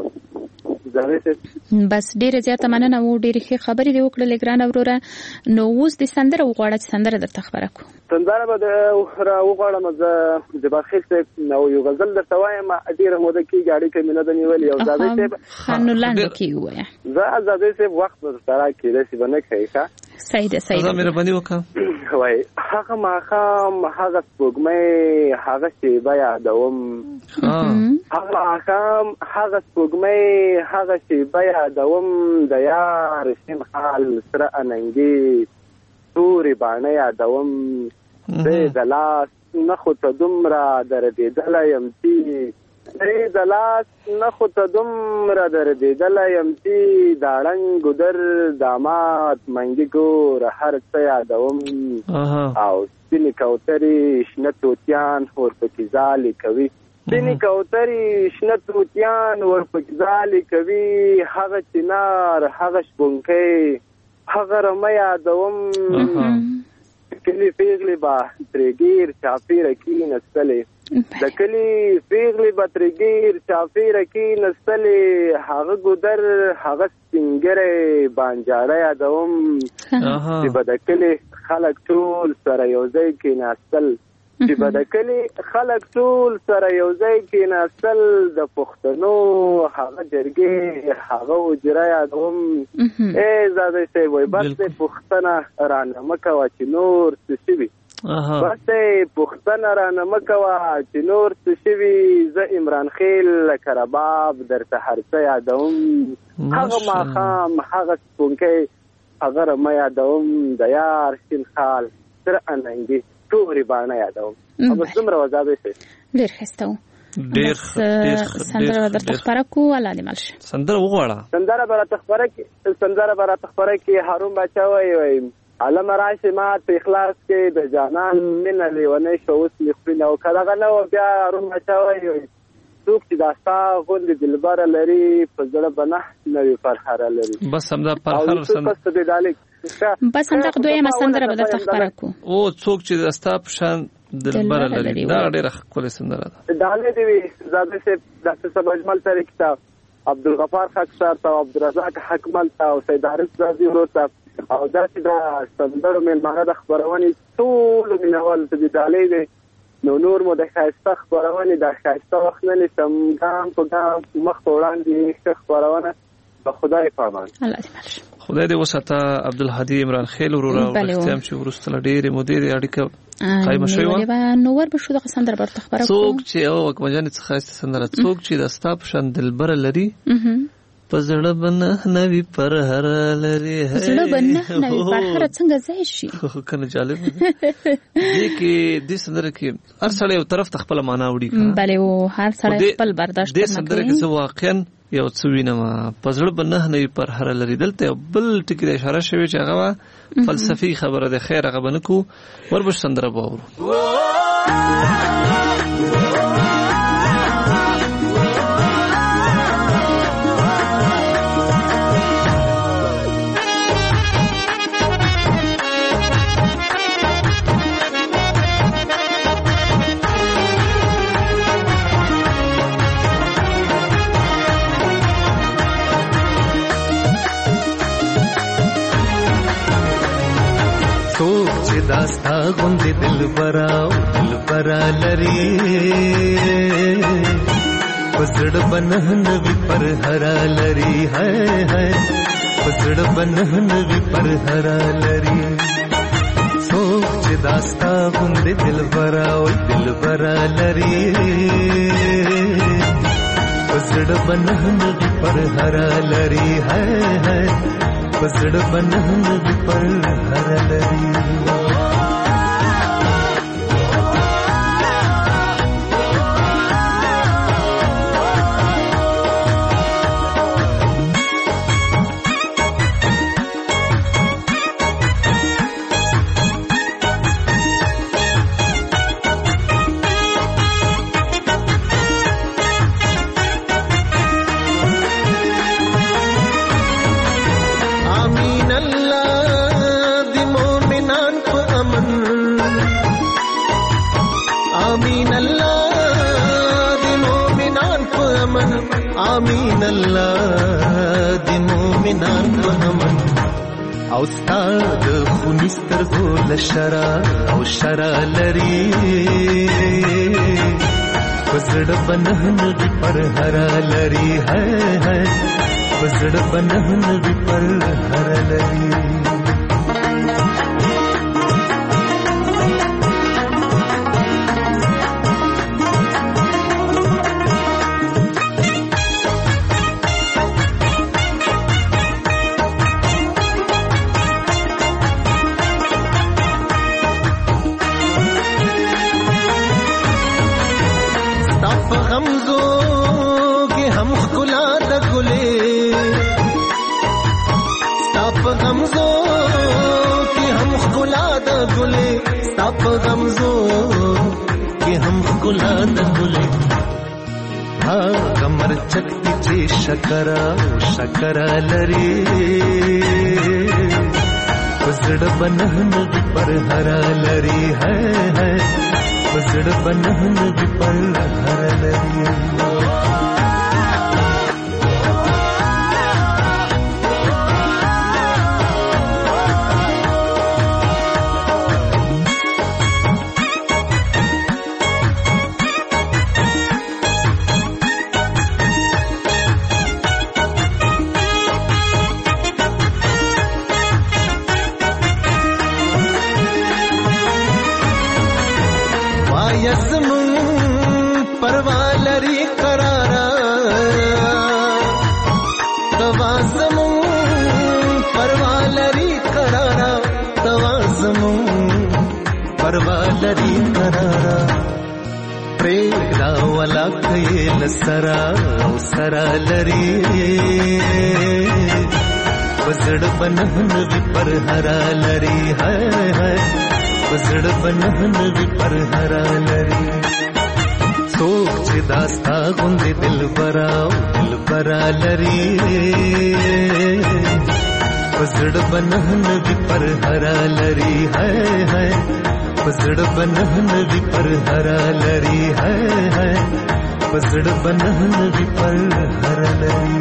بس ډیره زیاته مننه وو ډیره ښه خبرې دی وکړلې ګرانه وروره نو اوس د سندره وغواړه چې سندره درته خبره کو سندره به وغواړم زه د بخیل صاحب نو یو غزل درته وایم ډیره موده کېږي اړیکه مې نه ده نیولې او زادی صاحب نو لنډه کې ووایه زه زادی صاحب وخت به سره کېدای شي به نه کوي ښه صحیح ده صحیح ده مهرباني وکړه وای هغه ماښام هغه سپوږمۍ هغه شیبه یادوم هغه ماښام هغه سپوږمۍ هغه شیبه یادوم د یار شین خال سره اننګي تورې باڼه یادوم دی د لاس نه خو ته دومره دردېدلی یم چې دی د لاس نه خو ته دومره دردېدلی یم چې دا ړنګ ګودر داماد منګي ګوره هر څه یادوم او سپینې کوترې شنه توتیان ورپکې ځالې کوي سپینې کوترې شنه توتیان ورپکې ځالې کوي هغه چنار هغه شپونکی هغه رمه یادوم کلی پیغلې به ترې ګیر چاپېره کېنستلې د کلي پیغلې به ترې ګیر چاپېره کېنستلې هغه ګودر هغه سپینګری بانجاره یادوم چې به د کلي خلک ټول سره یو ځای کېناستل چې به د کلي خلک ټول سره یو ځای کېناستل د پښتنو هغه جرګې هغه اجره یادوم زادی صاحب وایي بس دی پوښتنه رانه مه کوه چې نور څه شوي بس دی پوښتنه رانه مه کوه چې نور څه شوي زه عمران خیل لکه رباب درته هر څه یادوم هغه ماښام هغه سپونکی هغه رمه یادوم د یار شین خال سره اننګي تورې باڼه یادوم او بس دومره وزادی صاحب ډېر ښایسته و سندره به درته خپره کړو الله دې مل شه سندره وغواړه سندره به راته خپره کړي هارون باچا وایي علم راشي مات په اخلاص کې د جانان مینه لیونی شو اوس مې خورینه او که دغه نه و بیا هارون باچا وایي څوک چې دا ستا غوندې دلبره لري په زړه به نه نوي پرهره لري بس همدا پرهر بس همدا دویمه سندره به درته خپره کړو او څوک چې د ستا په شان دلبره لري دا ډېره ښکلې سندره ده ډالۍ دې وي زادی صاحب ډاکټر صاحب اجمل سره کتاب عبدالغفار خاک صاحب ته عبدالرزاق حکمل ته او سید عارف رازي ورور ته او داسې د سندرو میلمانه د خپرونې ټولو مینهوالو ته دې ډالۍ دی نو نور مو د ښایسته خپرونې د ښایسته وخت نه نیسم ګام په ګام مخ په وړاندې ښه خپرونه په خدای پامان خدای دې وساته عبدالهادي عمران خیل وروره او اختیام چې وروسته له ډېرې مودې د اړیکه قایمه شوې وه نو ور به شو دغه سندره به درته خپره کړو څوک چې او اکمجانې څه ښایسته سندره څوک چې د ستا په شان دلبره لري په زړه به نه نوي پرهره لري زړه به نه نوي پرهره څنګه ځای شي کنه جالب دې کې دې سندره کې هر سړی یو طرف ته خپله معنا وړي بلې و هر سړی خپل برداشت دې سندره کې زه واقعا یو څه وینم په زړه به نه نوي پرهره لري دلته یو بل ټکي د اشاره شوې چې هغه فلسفي خبره ده خیر هغه به نه کو وربش سندره به واورو داستا غوندې دلبره لري په زړه به نه نوي پرهره لري په زړه به نه نوي پرهره لري څوک چې داستا غوندې دلبره وای دلبره لري پزړ بنهنه پر هر لري ہے پزړ بنهنه پر هر لري آمین الله د مومنان په امن او ستاد خونستر ګول شرا او شرا لري پزړ بنهن پر هر لري ہے پزړ بنهن پر هر لري غمزو کې هم ګلا د ګلې ها کمر چکتی چې شکر لري پزړ بنهن پر هر لري ہے پزړ بنهن پر هر لري لري قرارا پریدا ولا کيل سرا او سرا لري پزړ بنهن وی پر هرا لري ہے پزړ بنهن وی پر هرا لري سوچ داستا غوندې دلبرا لري پزړ بنهن وی پر هرا لري ہے پزړ بنهن وی پر هر لري ہے پزړ بنهن وی پر هر لري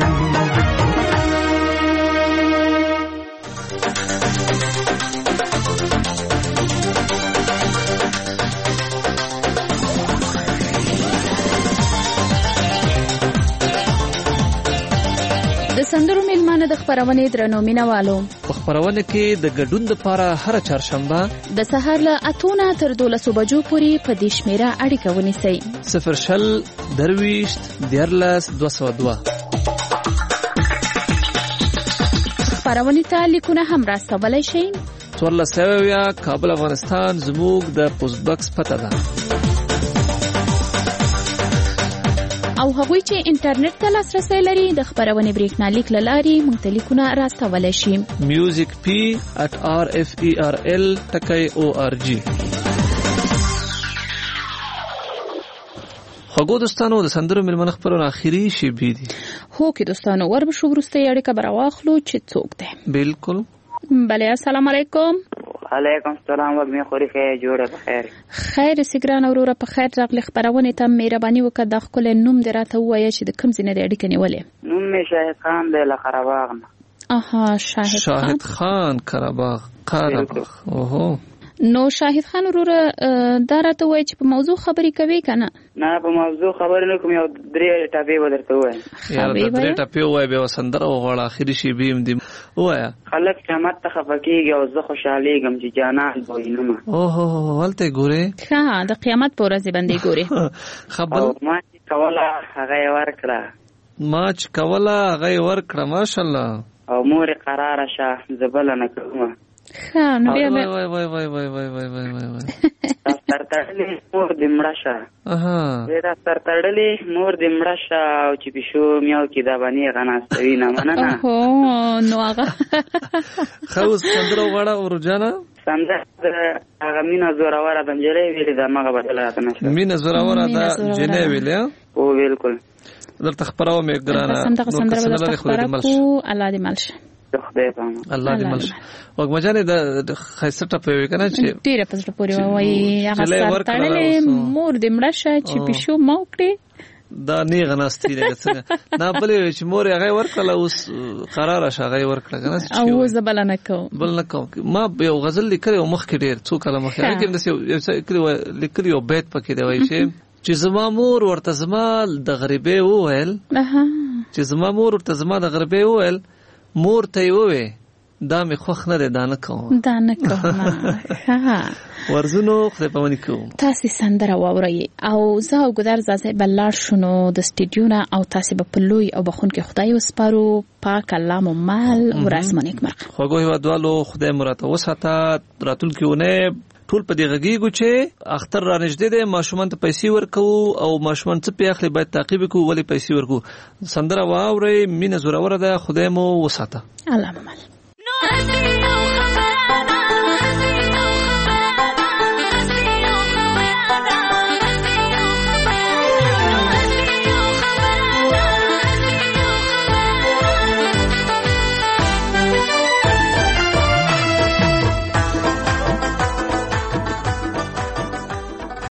د سندرو میلمانه د خبرونه درنو مینوالو په خبرونه کې د ګډون لپاره هر چهارشنبه د سهار له 8 تر 12 بجو پورې په دې شمیره اړیکه ونیسئ 0 درويشت دیرلس 202 خبرونه ته لیکونه هم راستولای شئ 14 کابل افغانستان زموږ د پوسټ باکس پته ده او هغوی چې انټرنیټ ته لاسرسي لري د خبرونه بریښنالیک لاري مونږ ته لیکونه راستولای شي musicp@rferl.org خو دوستانو د سندرو ملمن خبرونه اخیری شی بي دي هو کې دوستانو وربشو ورسته اړیکه براواخلو چې څوک ده بالکل بله السلام علیکم علیکم السلام وګمه خوري جوړه بخیر خیر سګران اوروره په خیر راغلی خبرونه ته مهرباني وکړه د خپل نوم دراته وایي چې د کوم ځای نه د اړیکې نیولې نوم می شاهد خان د لقرباغ اها شاهد خان قرباغ اوهو نو شاهد خان وروره دا راته وایي چې په موضوع خبرې کوي کنه؟ نه په موضوع خبرې نه کوم، یو 3 ټاپې ودرته وایم. یاره 3 ټاپې وای به سندره وغواړه اخري شی بیم دی وایا. خلک قیامت ته خفقېږي او زه خوشحالېږم چې جانان وینم. اوه ولته ګورې ها د قیامت په ورځ باندې ګورې. خبر ما چې کوله هغه ورکړه، ماشاءالله. او مور قراره شه زبل نه کوم. ها نو بیا وای ترتړلې مور دې مړه شه. دا ترتړلې مور دې مړه شه او چې پښو میاو کې دا باندې غناستوي نه مننه. نو هغه خو سندره وغواړه ورجانا سندره هغه مینا زوراوره د جلې ویلې دا مغه بدل راته نشه. مینا زوراوره دا جنې ویلې او بالکل درته خبرو مې ګرانه. نو څنګه خبره کو الله دې ملشه. الله دې ملشه. وګمجانې د خیسه ټپې وي کنه چې ډیره پزړه پورې وایي هغه سرتړلې مور دې مړه شه چې پښو موکړي دا نه غناستي نه څنګه نه بلې چې مور هغه ورکړه اوس قرار شه هغه ورکړه کنه او زبل نه کو بل نه کو. ما یو غزل لیکلی او مخ کې ډیر څو کلمه مخ کې کوم څه لیکلی او بیت پکې دی وایي چې زما مور ورته زما د غریبې وویل چې زما مور ورته زما د غریبې وویل مور ته وې دا مې خوښ نه دی دا نه کوم ورزونو خدای په منی کوم. تاسو سندره واورئ او زه او ګدار زاسه بلار شنو د سټډیو نه او تاسو په پلوي او بخون کې خدای وسپارو پاک الله مو مال ورسمه نیک مرغ. خوګو هیوادوالو خدای مراته وساته راتل کېونه ټول په دې غږیږي چې اختر را نږدې ده ماشومان ته پیسې ورکو او ماشومان څه پیاخلي باید تعقیب کو ولی پیسې ورکو. سندره واوري مینه زوره ده خدای مو وساته. الله مال.